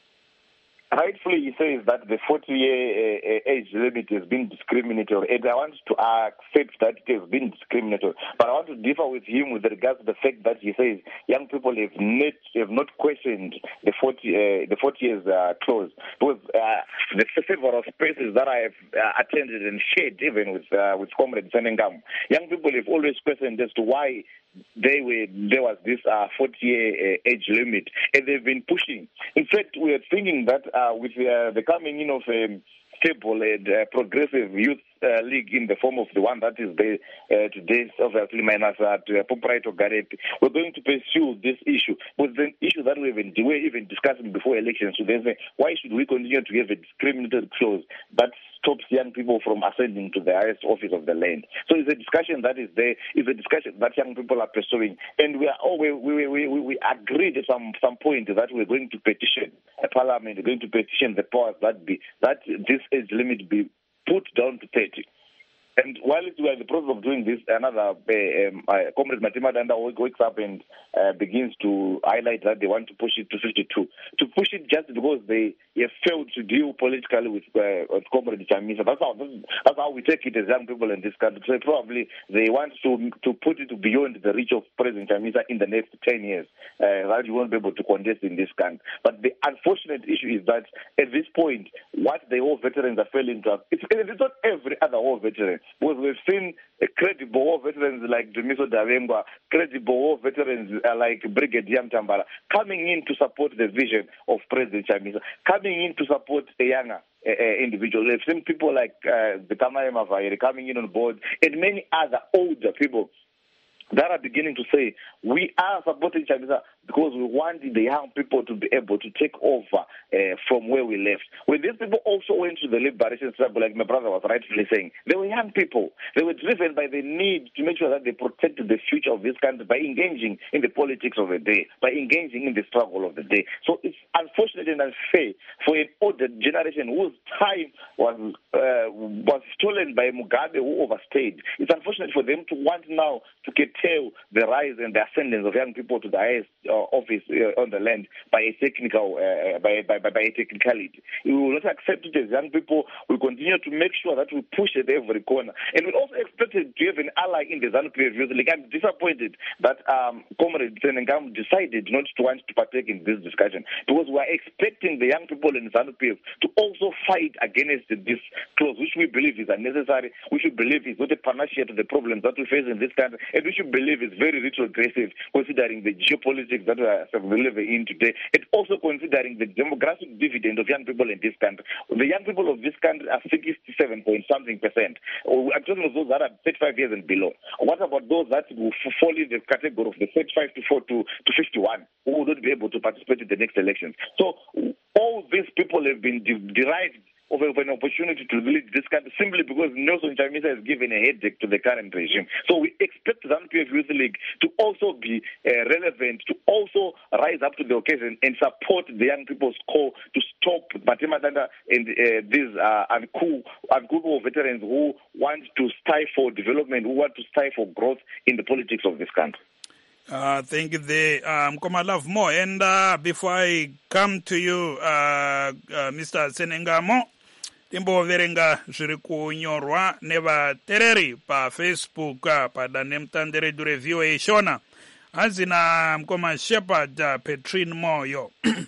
Rightfully, he says that the forty-year uh, age limit has been discriminatory, and I want to accept that it has been discriminatory. But I want to differ with him with regards to the fact that he says young people have not, have not questioned the forty, uh, the forty years uh, clause. Because uh, the several spaces that I have uh, attended and shared, even with uh, with Comrade Tsenengamo, young people have always questioned as to why they were there was this uh, forty-year uh, age limit, and they've been pushing. In fact, we are thinking that uh, with uh, the coming in of a stable and uh, progressive youth uh, league in the form of the one that is there uh, today, obviously minus uh, Proprietor Garepi, we're going to pursue this issue. But the issue that we've been, we're even discussing before elections today, so why should we continue to have a discriminatory clause that stops young people from ascending to the highest office of the land? So it's a discussion that is there. It's a discussion that young people are pursuing, and we are all we we we we, we agreed at some some point that we're going to petition a parliament, we're going to petition the powers that be that this age limit be put down to thirty. And while we are in the process of doing this, another uh, um, uh, Comrade Matima Danda wakes up and uh, begins to highlight that they want to push it to fifty-two. To push it just because they have failed to deal politically with, uh, with Comrade Chamisa. That's how, that's how we take it as young people in this country. So probably they want to to put it beyond the reach of President Chamisa in the next ten years. Uh, that you won't be able to contest in this country. But the unfortunate issue is that at this point, what the war veterans are failing to have, it's, it's not every other war veteran. Because we've seen uh, credible war veterans like Dumiso Davengwa, credible war veterans uh, like Brigadier Mtambala coming in to support the vision of President Chamisa, coming in to support a younger uh, uh, individual. We've seen people like uh, the Kamae Mavaere coming in on board, and many other older people that are beginning to say, we are supporting Chamisa because we want the young people to be able to take over uh, from where we left. When these people also went to the liberation struggle, like my brother was rightfully saying, they were young people. They were driven by the need to make sure that they protected the future of this country by engaging in the politics of the day, by engaging in the struggle of the day. So it's unfortunate and unfair for an older generation whose time was uh, was stolen by Mugabe, who overstayed. It's unfortunate for them to want now to curtail the rise and the ascendance of young people to the highest uh, office uh, on the land by a technical, uh, by, by, by, by a technicality. We will not accept it as young people. We continue to make sure that we push at every corner. And we also expected to have an ally in the ZANU-P F Youth League. I'm disappointed that um, Comrade Senengam decided not to want to partake in this discussion, because we are expecting the young people in ZANU-P F to also fight against this clause, which we believe is unnecessary, which we believe is not a panacea to the problems that we face in this country, and which we believe is very retrogressive considering the geopolitics that we are living in today, and also considering the demographic dividend of young people in this country. The young people of this country are sixty-seven point something percent. I'm talking about those that are thirty-five years and below. What about those that will fall in the category of the thirty-five to four to, to fifty-one, who will not be able to participate in the next elections? So all these people have been de- derived of an opportunity to lead this country simply because Nelson Chamisa has given a headache to the current regime. So we expect ZANU-P F Youth League to also be uh, relevant, to also rise up to the occasion and support the young people's call to stop Mathema Danda and uh, these uh, uncool, uncool veterans who want to stifle development, who want to stifle growth in the politics of this country. Uh, thank you there, um, Koma Love More. And uh, before I come to you, uh, uh, Mister Senengamo, timbo verenga zviri kunyorwa nevatereri paFacebook padande mutandere dure V O A shona hanzi na mkoma Shepherd uh, Petrine Moyo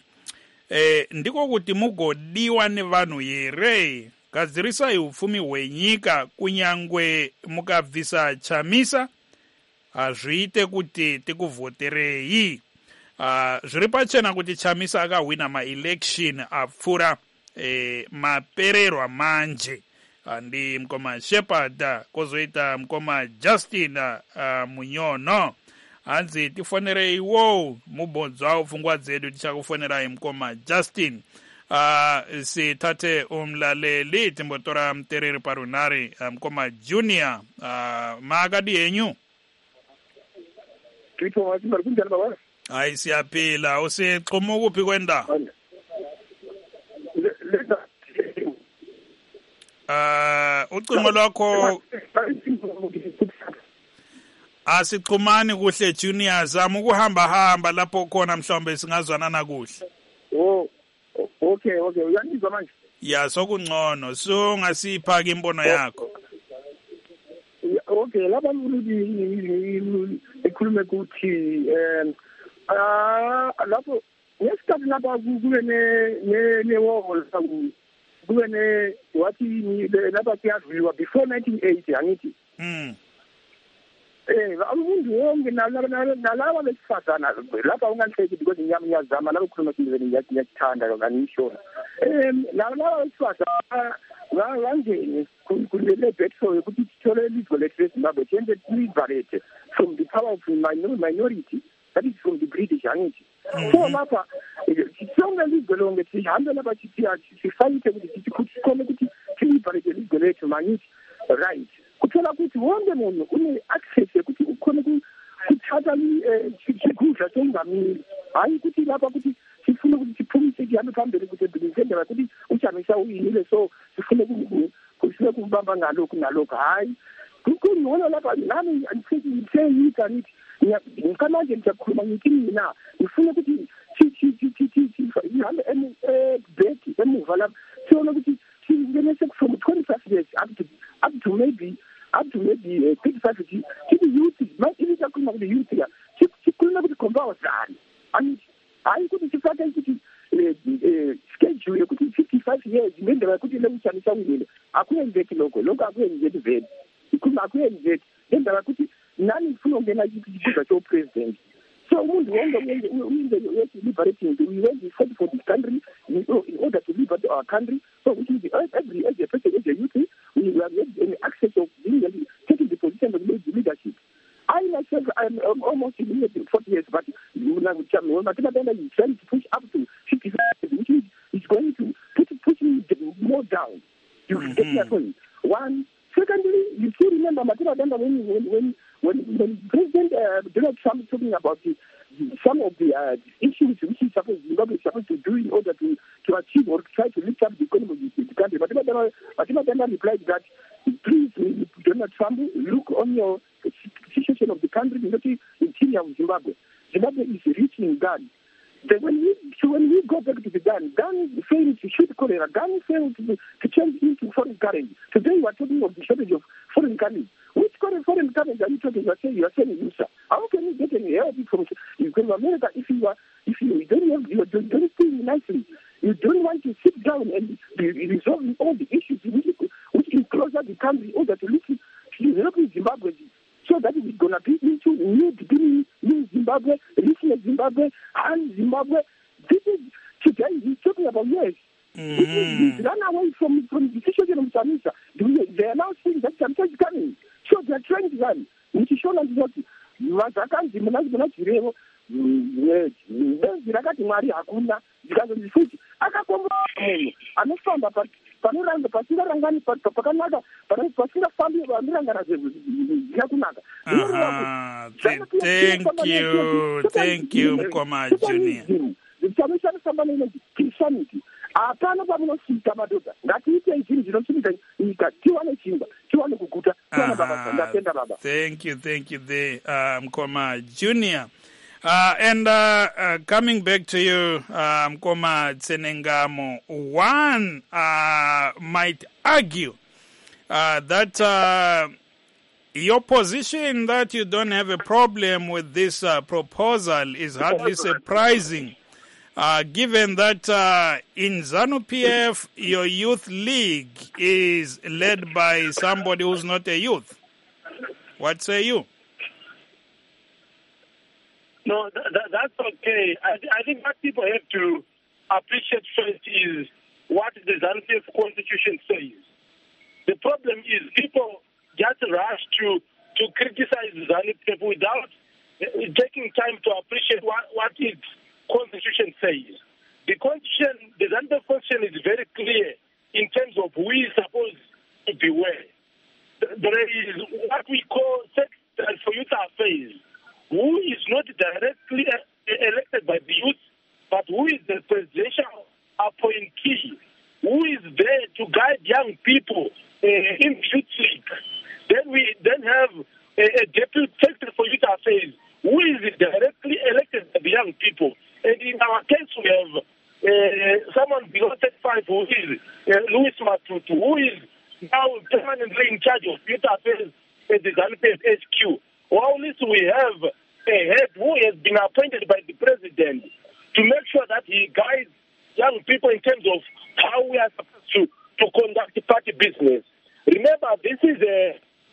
e, ndiko kuti mugodiwa nevanhu here gadzirisai upfumi hwenyika kunyangwe mukabvisa Chamisa hazviite kuti tikuvhoterei. Uh, zviri pachena kuti Chamisa akahwina maelection apfuura E, mapererwa manje. Ndi mkoma Shepherd kozoita mkoma Justin uh, Munyono hanzi tifonerei wo mubonzwa pfungwa dzedu tichakufonerai mkoma Justin. Uh, si tate umlaleli timbotora mtereri parunari uh, mkoma Junior uh, maakadi enyu ai siyapila usixhuma kuphi kwenda Uh, ucingo lwakho asixhumani kuhle Junior, zama ukuhamba hamba lapho khona mhlawumbe singazwanana kuhle. Oh, okay okay, uyanizwa manje? Ya sokungcono, so ngasipha ke imbono yakho. Okay, lapha ngiludi ekhulume ukuthi um ah lapho ngesikhathi lapha kube ne ne ne wall kube ne wathi lapha kuyadliwa before nineteen eighty angithi. Mm. Eh, umuntu wonke nalaba besifazana lapha unganhleki because inyama iyazama lapho khuluma sizweni ngiyakithanda nganisho. Eh, nalaba besifazana ngangeni kulele betho ukuthi sithole ilizwe lethu leZimbabwe change liberate from the power of minority, that is from the British angithi. So lapha sonke ilizwe lonke sihambe lapha sithi sifayite ukuthi sikhona ukuthi siliberate ilizwe lethu mangithi right. Kuthola ukuthi wonke umuntu une access ukuthi ukhona ukuthatha ikudla sengamili, hayi ukuthi lapha ukuthi sifuna ukuthi siphumise sihambe phambili ukuthi ebhilizendela ukuthi uChamisa uyinile so sifuna kusifuna kubamba ngalokho nalokho, hayi kungcono lapha nami angithi ngitheyika nithi ngikamanje ngiyakhuluma ngithi mina ngifuna ukuthi ihambe ebheki emuva lapha sibona ukuthi singenese from twenty-five years up to up to maybe up to maybe uh, thirty-five years to the youth, not even talking about the youth here. She she couldn't have the comparison. And I couldn't see that the schedule could be fifty-five years. Then there could be no chance of winning. I couldn't get local. Look, I couldn't get vet. You couldn't I couldn't get. Then there could be none from the night to president. So we want to liberate him. We want to fight for this country in order to liberate our country. So we should be every every person, every youth, we have any access of taking the position of leadership. I myself, I'm um, almost in forty years, but when I'm trying to push up to fifty-five, which is it's going to put pushing more down. You mm-hmm. get my point. One. Secondly, you still remember Mathema Danda when when when when President uh, Donald Trump is talking about the, the, some of the uh, issues which he's supposed Zimbabwe is supposed to do in order to, to achieve or try to lift up the economy of the country. Mathema Danda replied that please, Donald Trump, look on your situation of the country, not the interior of Zimbabwe. Zimbabwe is rich in guns. Then when we when we go back to the gun, gun failed to shoot cholera, gun failed to, to change into foreign currency. Today we are talking of the shortage of foreign currency. Which foreign foreign currency are you talking? You are saying you are saying you, sir. How can you get any help from from America if you are if you don't have you don't do things nicely? You don't want to sit down and be resolving all the issues which which enclose the country in order to listen to help Zimbabwe. So that is going to be into new beginning, new Zimbabwe, recent Zimbabwe, and Zimbabwe. This is today he's talking about yes. Mm-hmm. He's run away from from the situation of Chamisa. They are now saying that Chamisa is coming. So they are trying to run. Which is shown as what Mazakanzi Munazmunachireo, Zirakati Mari Hakuna, because of the food. Akakombo, anofamba panoranga pasina rangani pakanaka pasina family vandirangana zvakunaka. Thank you, thank you, Mkoma Junior. Zvichamisana sambana inozi Christianity. Hapana pamunosvika madhodha. Ngatiite zvinhu zvinosvika nyika tiwane chingwa, tiwane kuguta, tiwane baba. Ndatenda baba. Thank you, thank you, the uh, Mkoma Junior. Uh, and uh, uh, coming back to you, uh, Mkoma Tsenengamo, one uh, might argue uh, that uh, your position that you don't have a problem with this uh, proposal is hardly surprising, uh, given that uh, in ZANU P F, your youth league is led by somebody who's not a youth. What say you? No, th- th- that's okay. I, th- I think what people have to appreciate first is what the ZANU P F constitution says. The problem is people just rush to, to criticize ZANU P F without uh, taking time to appreciate what, what its constitution says. The constitution, the ZANU P F constitution is very clear in terms of who is supposed to be where. There is what we call Secretary for Youth Affairs, who is not directly elected by the youth, but who is the presidential appointee, who is there to guide young people uh, in youth league. Then we then have a, a deputy secretary for youth affairs, who is directly elected by the young people. And in our case, we have uh, someone below thirty-five who is uh, Louis Matutu, who is now permanently in charge of youth affairs at the ZANU P F H Q. While this we have a head who has been appointed by the president to make sure that he guides young people in terms of how we are supposed to, to conduct party business. Remember, this is a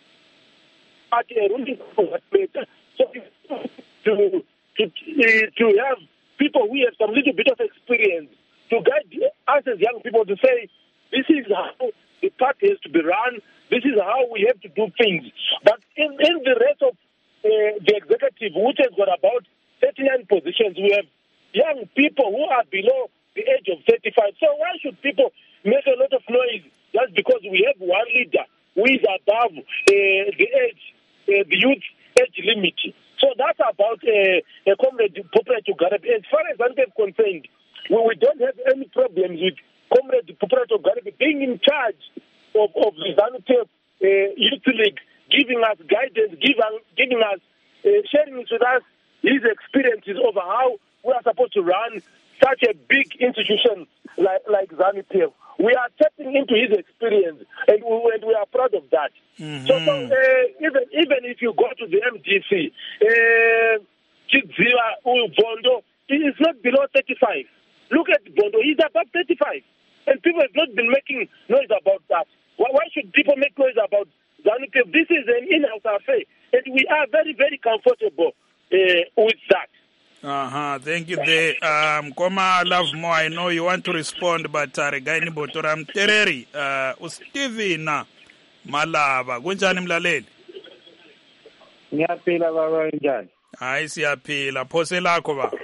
party a ruling so to, to, to have people who have some little bit of experience to guide us as young people to say, this is how the party has to be run, this is how we have to do things. But in, in the rest of Uh, the executive, which has got about thirty-nine positions, we have young people who are below the age of thirty-five. So why should people make a lot of noise just because we have one leader who is above uh, the age, uh, the youth age limit? So that's about uh, a Comrade Populato Garebe. As far as I'm concerned, we, we don't have any problems with Comrade Populato Garebe being in charge of, of the ZANU P F uh, Youth League, giving us guidance, giving, giving us, uh, sharing with us his experiences over how we are supposed to run such a big institution like, like ZANU P F. We are tapping into his experience, and we, and we are proud of that. Mm-hmm. So, so uh, even even if you go to the M D C, uh, Chidziva Bondo, he is not below thirty-five. Look at Bondo, he's above thirty-five. And people have not been making noise about that. Why, why should people make noise about ZANU P F? This is an in-house affair, and we are very, very comfortable uh, with that. Uh-huh. Thank you. The, um, Koma Love More, I know you want to respond, but uh, Regaini Botoram Tereri, uh, Ustivina Malava, Gunjani Mlaleli. Ngiyapila baba njani? Hayi siyaphila, phose lakho ba.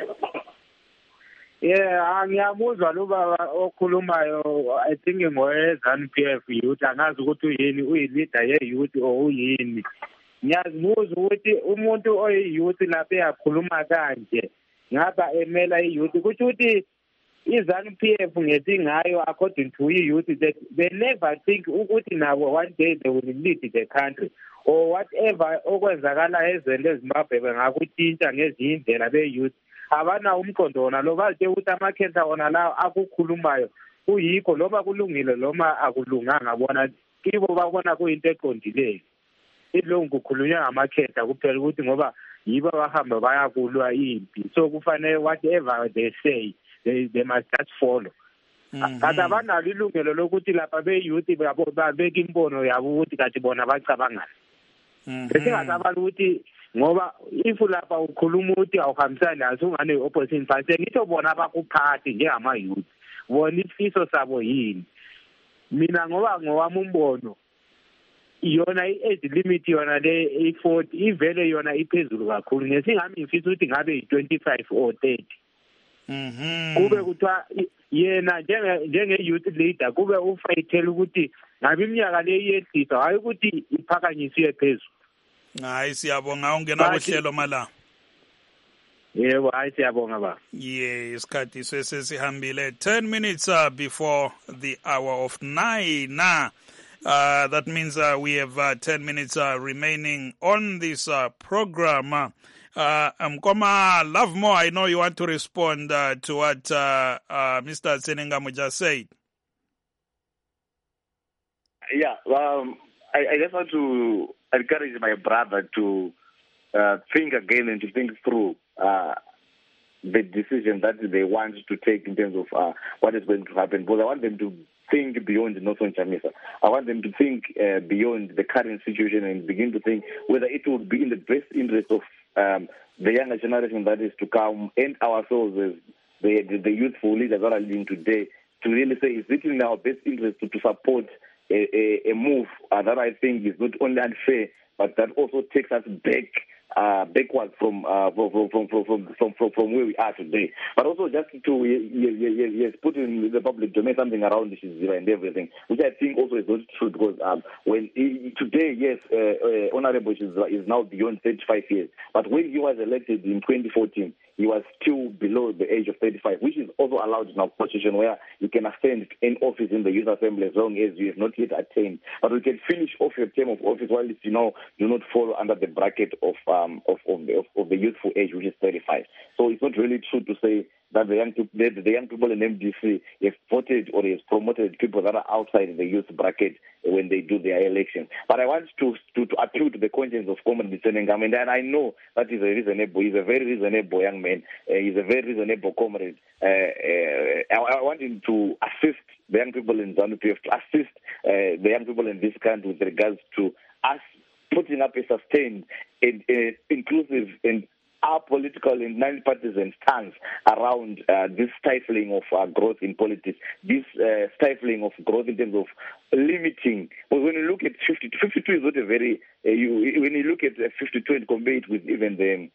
Yeah, ngiyamuzwa lo baba okhulumayo, I think ngowe ZANU P F youth, angazi ukuthi uyini, uyi-leader ye-youth or uyini. Ngiyazibuza ukuthi umuntu oyi-youth lapha eyakhuluma kanje ngapha emela i-youth kusho ukuthi izanu P F ngethi ngayo according to youth that they never think ukuthi nabo one day they will lead the country or whatever okwenzakala ezweni eZimbabwe bengakutshintsha ngezinye indlela be youth abana umqondo wona lo bathi ukuthi amakhetha wona la akukhulumayo kuyikho loba kulungile noma akulunganga bona kibo babona kuyinto eqondileyo idlo ngokukhulunywa ngamakhetha kuphela ukuthi ngoba yibo bahamba bayakulwa impi so kufanele whatever they say they, they must just follow. Kade abanalo ilungelo lokuthi lapha be youth babeka imbono yabo ukuthi kathi bona bacabangani. Bese ngasabala ukuthi ngoba if lapha ukhuluma ukuthi awuhambisani naso ungane opposition party ngitho bona bakuphathi njengama youth bona isifiso sabo yini. Mina ngoba ngowami umbono iyona i-age limit yona le i-forty ivele yona iphezulu kakhulu ngesingami ngifisa ukuthi ngabe i-twenty-five or thirty. Mhm. Kube kuthiwa yena njenge njenge youth leader kube ufayithela ukuthi ngabe iminyaka le iyehliswa hayi ukuthi iphakanyisiwe phezulu. Hayi siyabonga ungena kuhlelo mala. Yebo hayi siyabonga ba. Yeah, isikhathi sesihambile ten minutes uh, before the hour of nine. Nah. Uh, that means uh, we have uh, ten minutes uh, remaining on this uh, program. Uh, Mkoma Lovemore, I know you want to respond uh, to what uh, uh, Mister Tsenengamu just said. Yeah, um, I, I just want to encourage my brother to uh, think again and to think through uh, the decision that they want to take in terms of uh, what is going to happen. Because I want them to think beyond Northern Chamisa. I want them to think uh, beyond the current situation and begin to think whether it would be in the best interest of um, the younger generation that is to come and ourselves as the, the, the youthful leaders that are leading today to really say, is it in our best interest to, to support a, a, a move uh, that I think is not only unfair, but that also takes us back uh, backwards from, uh, from, from, from, from, from, from, from where we are today. But also just to yes, yes, put in the public domain something around this and everything, which I think also is not true because um, when he, today, yes, uh, uh, Honorable is, is now beyond thirty-five years, but when he was elected in twenty fourteen, he was still below the age of thirty-five, which is also allowed in our constitution where you can ascend in office in the youth assembly as long as you have not yet attained. But we can finish off your term of office while you know do not fall under the bracket of um of of the, of, of the youthful age, which is thirty-five. So it's not really true to say that the young people, the, the young people in M D C have voted or has promoted people that are outside the youth bracket when they do their elections. But I want to to, to appeal to the conscience of Comrade Tsenengamu, and I know that he's a reasonable, he's a very reasonable young man. Uh, he's a very reasonable comrade. Uh, uh, I, I want him to assist the young people in ZANU P F, to assist uh, the young people in this country with regards to us putting up a sustained, and, uh, inclusive, and our political and non-partisan stance around uh, this stifling of uh, growth in politics, this uh, stifling of growth in terms of limiting. But when you look at fifty-two, fifty-two is not a very, uh, you, when you look at uh, fifty-two and compare it with even the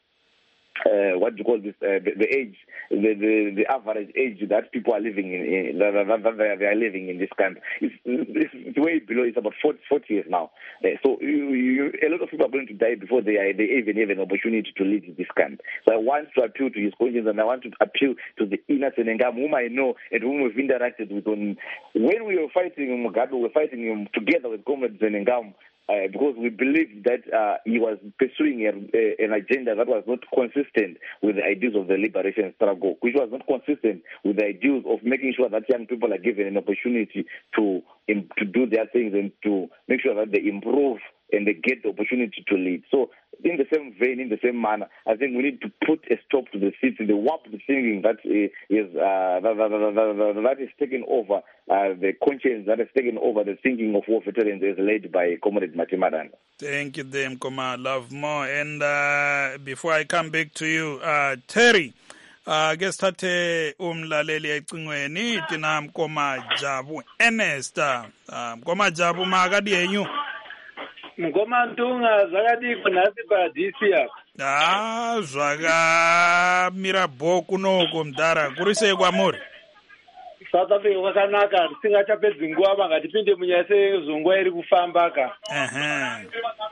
Uh, what do you call this? Uh, the, the age, the, the the average age that people are living in, in that, that, that they are living in this country, it's, it's, it's way below. It's about forty, forty years now. Uh, so you, you, a lot of people are going to die before they are, they even have an opportunity to lead this country. So I want to appeal to his conscience, and I want to appeal to the inner Tsenengamu, whom I know and whom we've interacted with. On when we were fighting in Mugabe, we were fighting him together with Comrade Tsenengamu. Uh, because we believe that uh, he was pursuing a, a, an agenda that was not consistent with the ideals of the liberation struggle, which was not consistent with the ideals of making sure that young people are given an opportunity to in, to do their things and to make sure that they improve and they get the opportunity to lead. So in the same vein, in the same manner, I think we need to put a stop to the seats, the warped thinking that is uh, that, that, that, that is taken over uh, the conscience, that has taken over the thinking of war veterans as led by Comrade Matimadan. Thank you, them, Koma Lovemore. And uh, before I come back to you, uh, Terry, uh, guess that umlaleli ecingweni tina Mkoma Jabu Ernest, Mkoma Jabu magadi yenyu. Mkoma Ntunga zakati kunasi paradisi ya. Ah, zwaga mirabo kunoko mdara kurise kwa muri. South Africa wakanaka singachapedzi nguwa vangatipinde munyase zungwa iri kufamba ka. Ehe.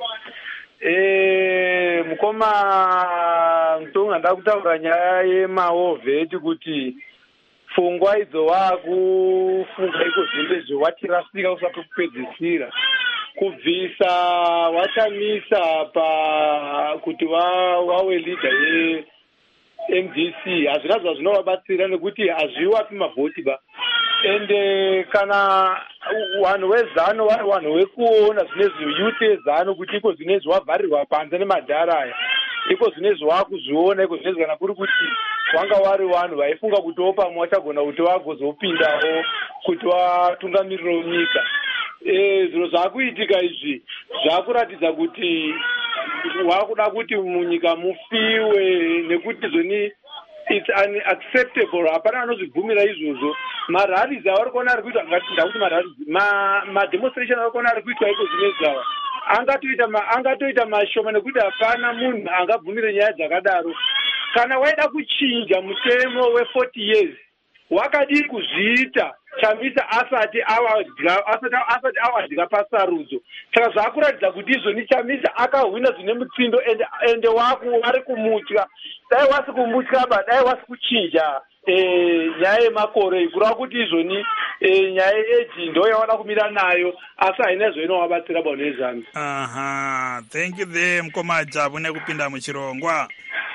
Eh Mkoma Ntunga ndakutaura nyaya yemahovheti kuti pfungwa idzo wakufunga iko zvinhu izvo watirasika kusati kupedzisira kubvisa watamisa pa kuti wawe leader ye-M D C hazvina zvazvinovabatsira nekuti hazviwapi mavhoti ba ende kana vanhu vezano vari vanhu vekuona zvinezvi youth ezano kuti iko zvinezvi wavharirwa panze nemadhara aya iko zvinezvi wakuzviona iko zvinezvi kana kuri kuti wanga wari vanhu vaifunga kuti pamwe wachagona kuti wagozopindawo kuti watungamiriro nyika zviro zvakuitika izvi zvakuratidza kuti wakuda kuti munyika mufiwe nekuti zvoni it's unacceptable hapana anozvibvumira izvozvo marallies avari kuona ari kuitwa ndakuti marallies mademonstration avari kuona ari kuitwa iko zvinezvawa angatoita angatoita mashoma nekuti hapana munhu angabvumire nyaya dzakadaro kana waida kuchinja mutemo we-forty years wakadii kuzviita chamisa asati asati awadya pasarudzo saka zvakuratidza kuti izvoni chamisa akahwina zvine mutsindo ende vari kumutya dai wasi kumutya ba dai wasi kuchinja nyaya yemakore kurava kuti izvoni nyaya yeeji ndo yawana kumira nayo asi haina zvainovabatsira bano ezambi. Aha, thank you the mukoma Jabu nekupinda muchirongwa.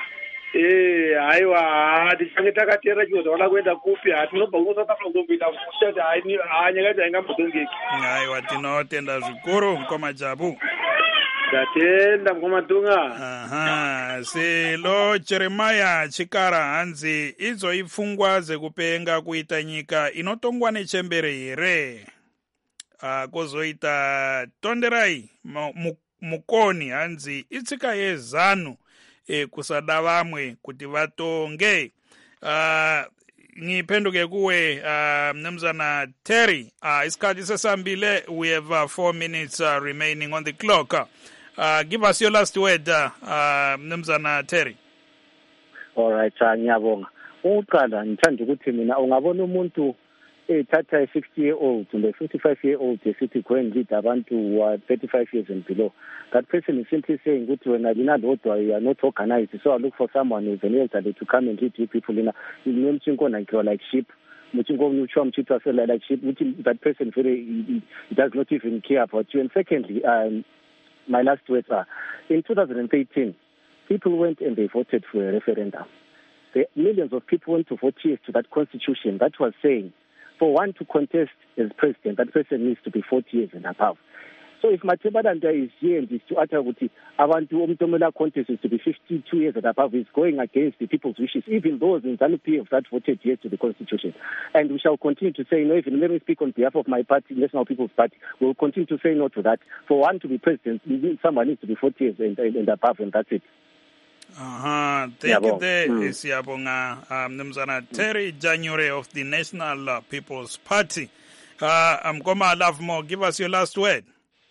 Eh, haiwa tichange takateera chiro zvawana kuenda kupi hatinobva kusata kuzomboita kushata hanyakati haingambodongeki. Haiwa tinotenda zvikuru mukoma Jabu. Ndatenda mukoma Tunga. Aha, selo Jeremiah Chikara hanzi idzo ipfungwa dzekupenga kuita nyika inotongwa nechembere here. Uh, kozoita Tonderai Mukoni hanzi itsika yezanu e, kusada vamwe kuti vatonge. Uh, ngiphenduke kuwe uh, mnumzana Terry, uh, isikhathi sesambile, we have uh, four minutes uh, remaining on the clock. Uh, give us your last word uh, mnumzana Terry. All right, ngiyabonga. Uqala ngithanda ukuthi mina ungabona umuntu ethatha sixty year old and a fifty-five year old esithi go and lead abantu who are thirty-five years and below. That person is simply saying ukuthi wena binadodwa you are not organized, so I look for someone who is an elderly to come and lead you people in a mchinko like sheep. Mchinko mchwa mchitwa sell like sheep, which that person very he, he does not even care about you. And secondly, um, my last words are, in two thousand eighteen, people went and they voted for a referendum. The millions of people went to vote yes to that constitution that was saying, for one to contest as president, that person needs to be forty years and above. So if Mathebadanda is here and is to utter kuti abantu umtomela contest is to be fifty-two years and above, is going against the people's wishes, even those in ZANU P F that voted yes to the constitution. And we shall continue to say no, even let me speak on behalf of my party, National People's Party, we will continue to say no to that. For one to be president, someone needs to be forty years and, and, and above, and that's it. Aha, uh-huh. Thank you there, mm. Siyabonga mnumzana um, Terry Janyure of the National uh, People's Party. Uh, Mkoma Lovemore, give us your last word.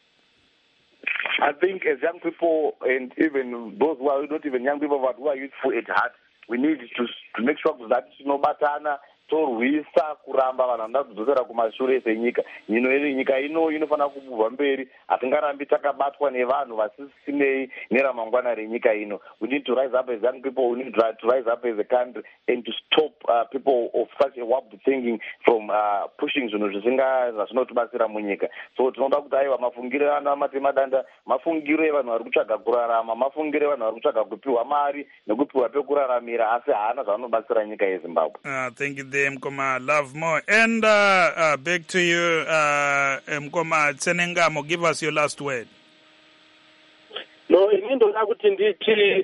I think as young people, and even those who are not even young people, but who are youthful at heart, we need to, to make sure that no batana torwisa kuramba vanhu vanoda kudzosera kumashure senyika. Nyino iri nyika ino inofana kubva mberi, hatingarambi takabatwa nevanhu vasisinei neramangwana renyika ino. We need to rise up as young people, we need to rise up as a country and to stop uh, people of such a warped thinking from uh, pushing zvinhu zvisinga zvazvinotibatsira munyika. So tinoda kuti aiwa mafungire ana Mathebadanda, mafungire vanhu vari kutsvaga kurarama, mafungire vanhu vari kutsvaga kupiwa mari nekupiwa pekuraramira, asi haana zvanobatsira nyika yeZimbabwe. Uh, thank you. Mkoma Lovemore, and uh, uh, back to you, uh, Mkoma Tsenengamo, give us your last word. No, ini ndoda kuti nditi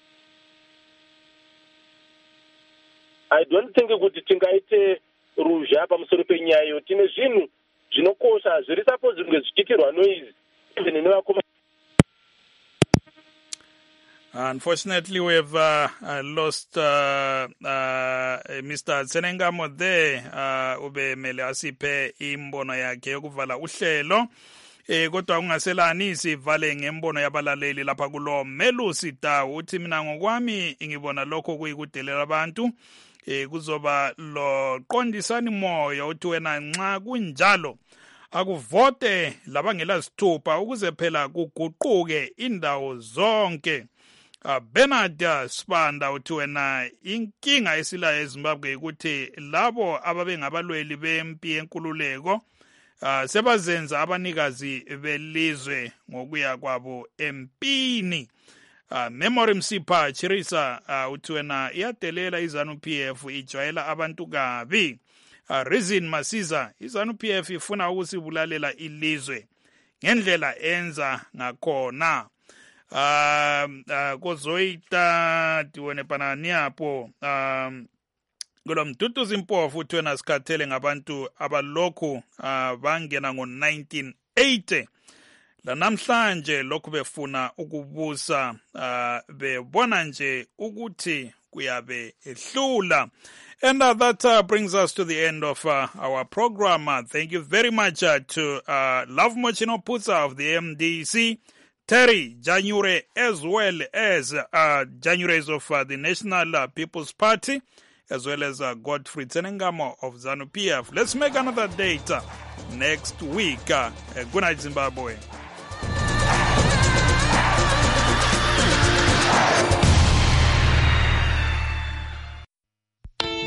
I don't think kuti tingaite ruzha pamusoro penyayo. Tine zvinhu zvinokosha zviri suppose kunge zvichiitirwa noise even nevakoma. Unfortunately, we have uh, uh, lost uh, uh, Mister Tsenengamo there. Uh, ube mele asipe imbono yakhe yokuvala uhlelo. Eh kodwa ungaselani sivale ngembono yabalaleli lapha kulo Melusi Tawu. Uthi mina ngokwami ngibona lokho kuyikudelela abantu. Eh kuzoba lo qondisani moya uthi wena nxa kunjalo akuvote labangela sithupha ukuze phela kuguquke indawo zonke. Uh, Bernard uh, Spanda uthi wena inkinga esilayo eZimbabwe ukuthi labo ababengabalweli bempi yenkululeko uh, sebazenza abanikazi belizwe ngokuya kwabo empini. Uh, Memory Msipha Chirisa uh, uthi wena iyadelela iZanu P F ijwayela abantu kabi. Uh, Reason Masiza iZanu P F ifuna ukusibulalela ilizwe ngendlela enza ngakhona. Um uh, kozoita diwone pananiapo um kulo mduduzi impofu uthi wena sikhathele ngabantu abalokhu uh, bangena ngo nineteen eighty la namhlanje lokhu befuna ukubusa uh, bebona nje ukuthi kuyabe ehlula. And uh, that uh, brings us to the end of uh, our program. Uh, thank you very much uh, to uh, Love Mochino Putsa of the M D C, Terry Janyure, as well as uh, Janyures of uh, the National uh, People's Party, as well as uh, Godfrey Tsenengamo of ZANU P F. Let's make another date uh, next week. Uh, good night, Zimbabwe.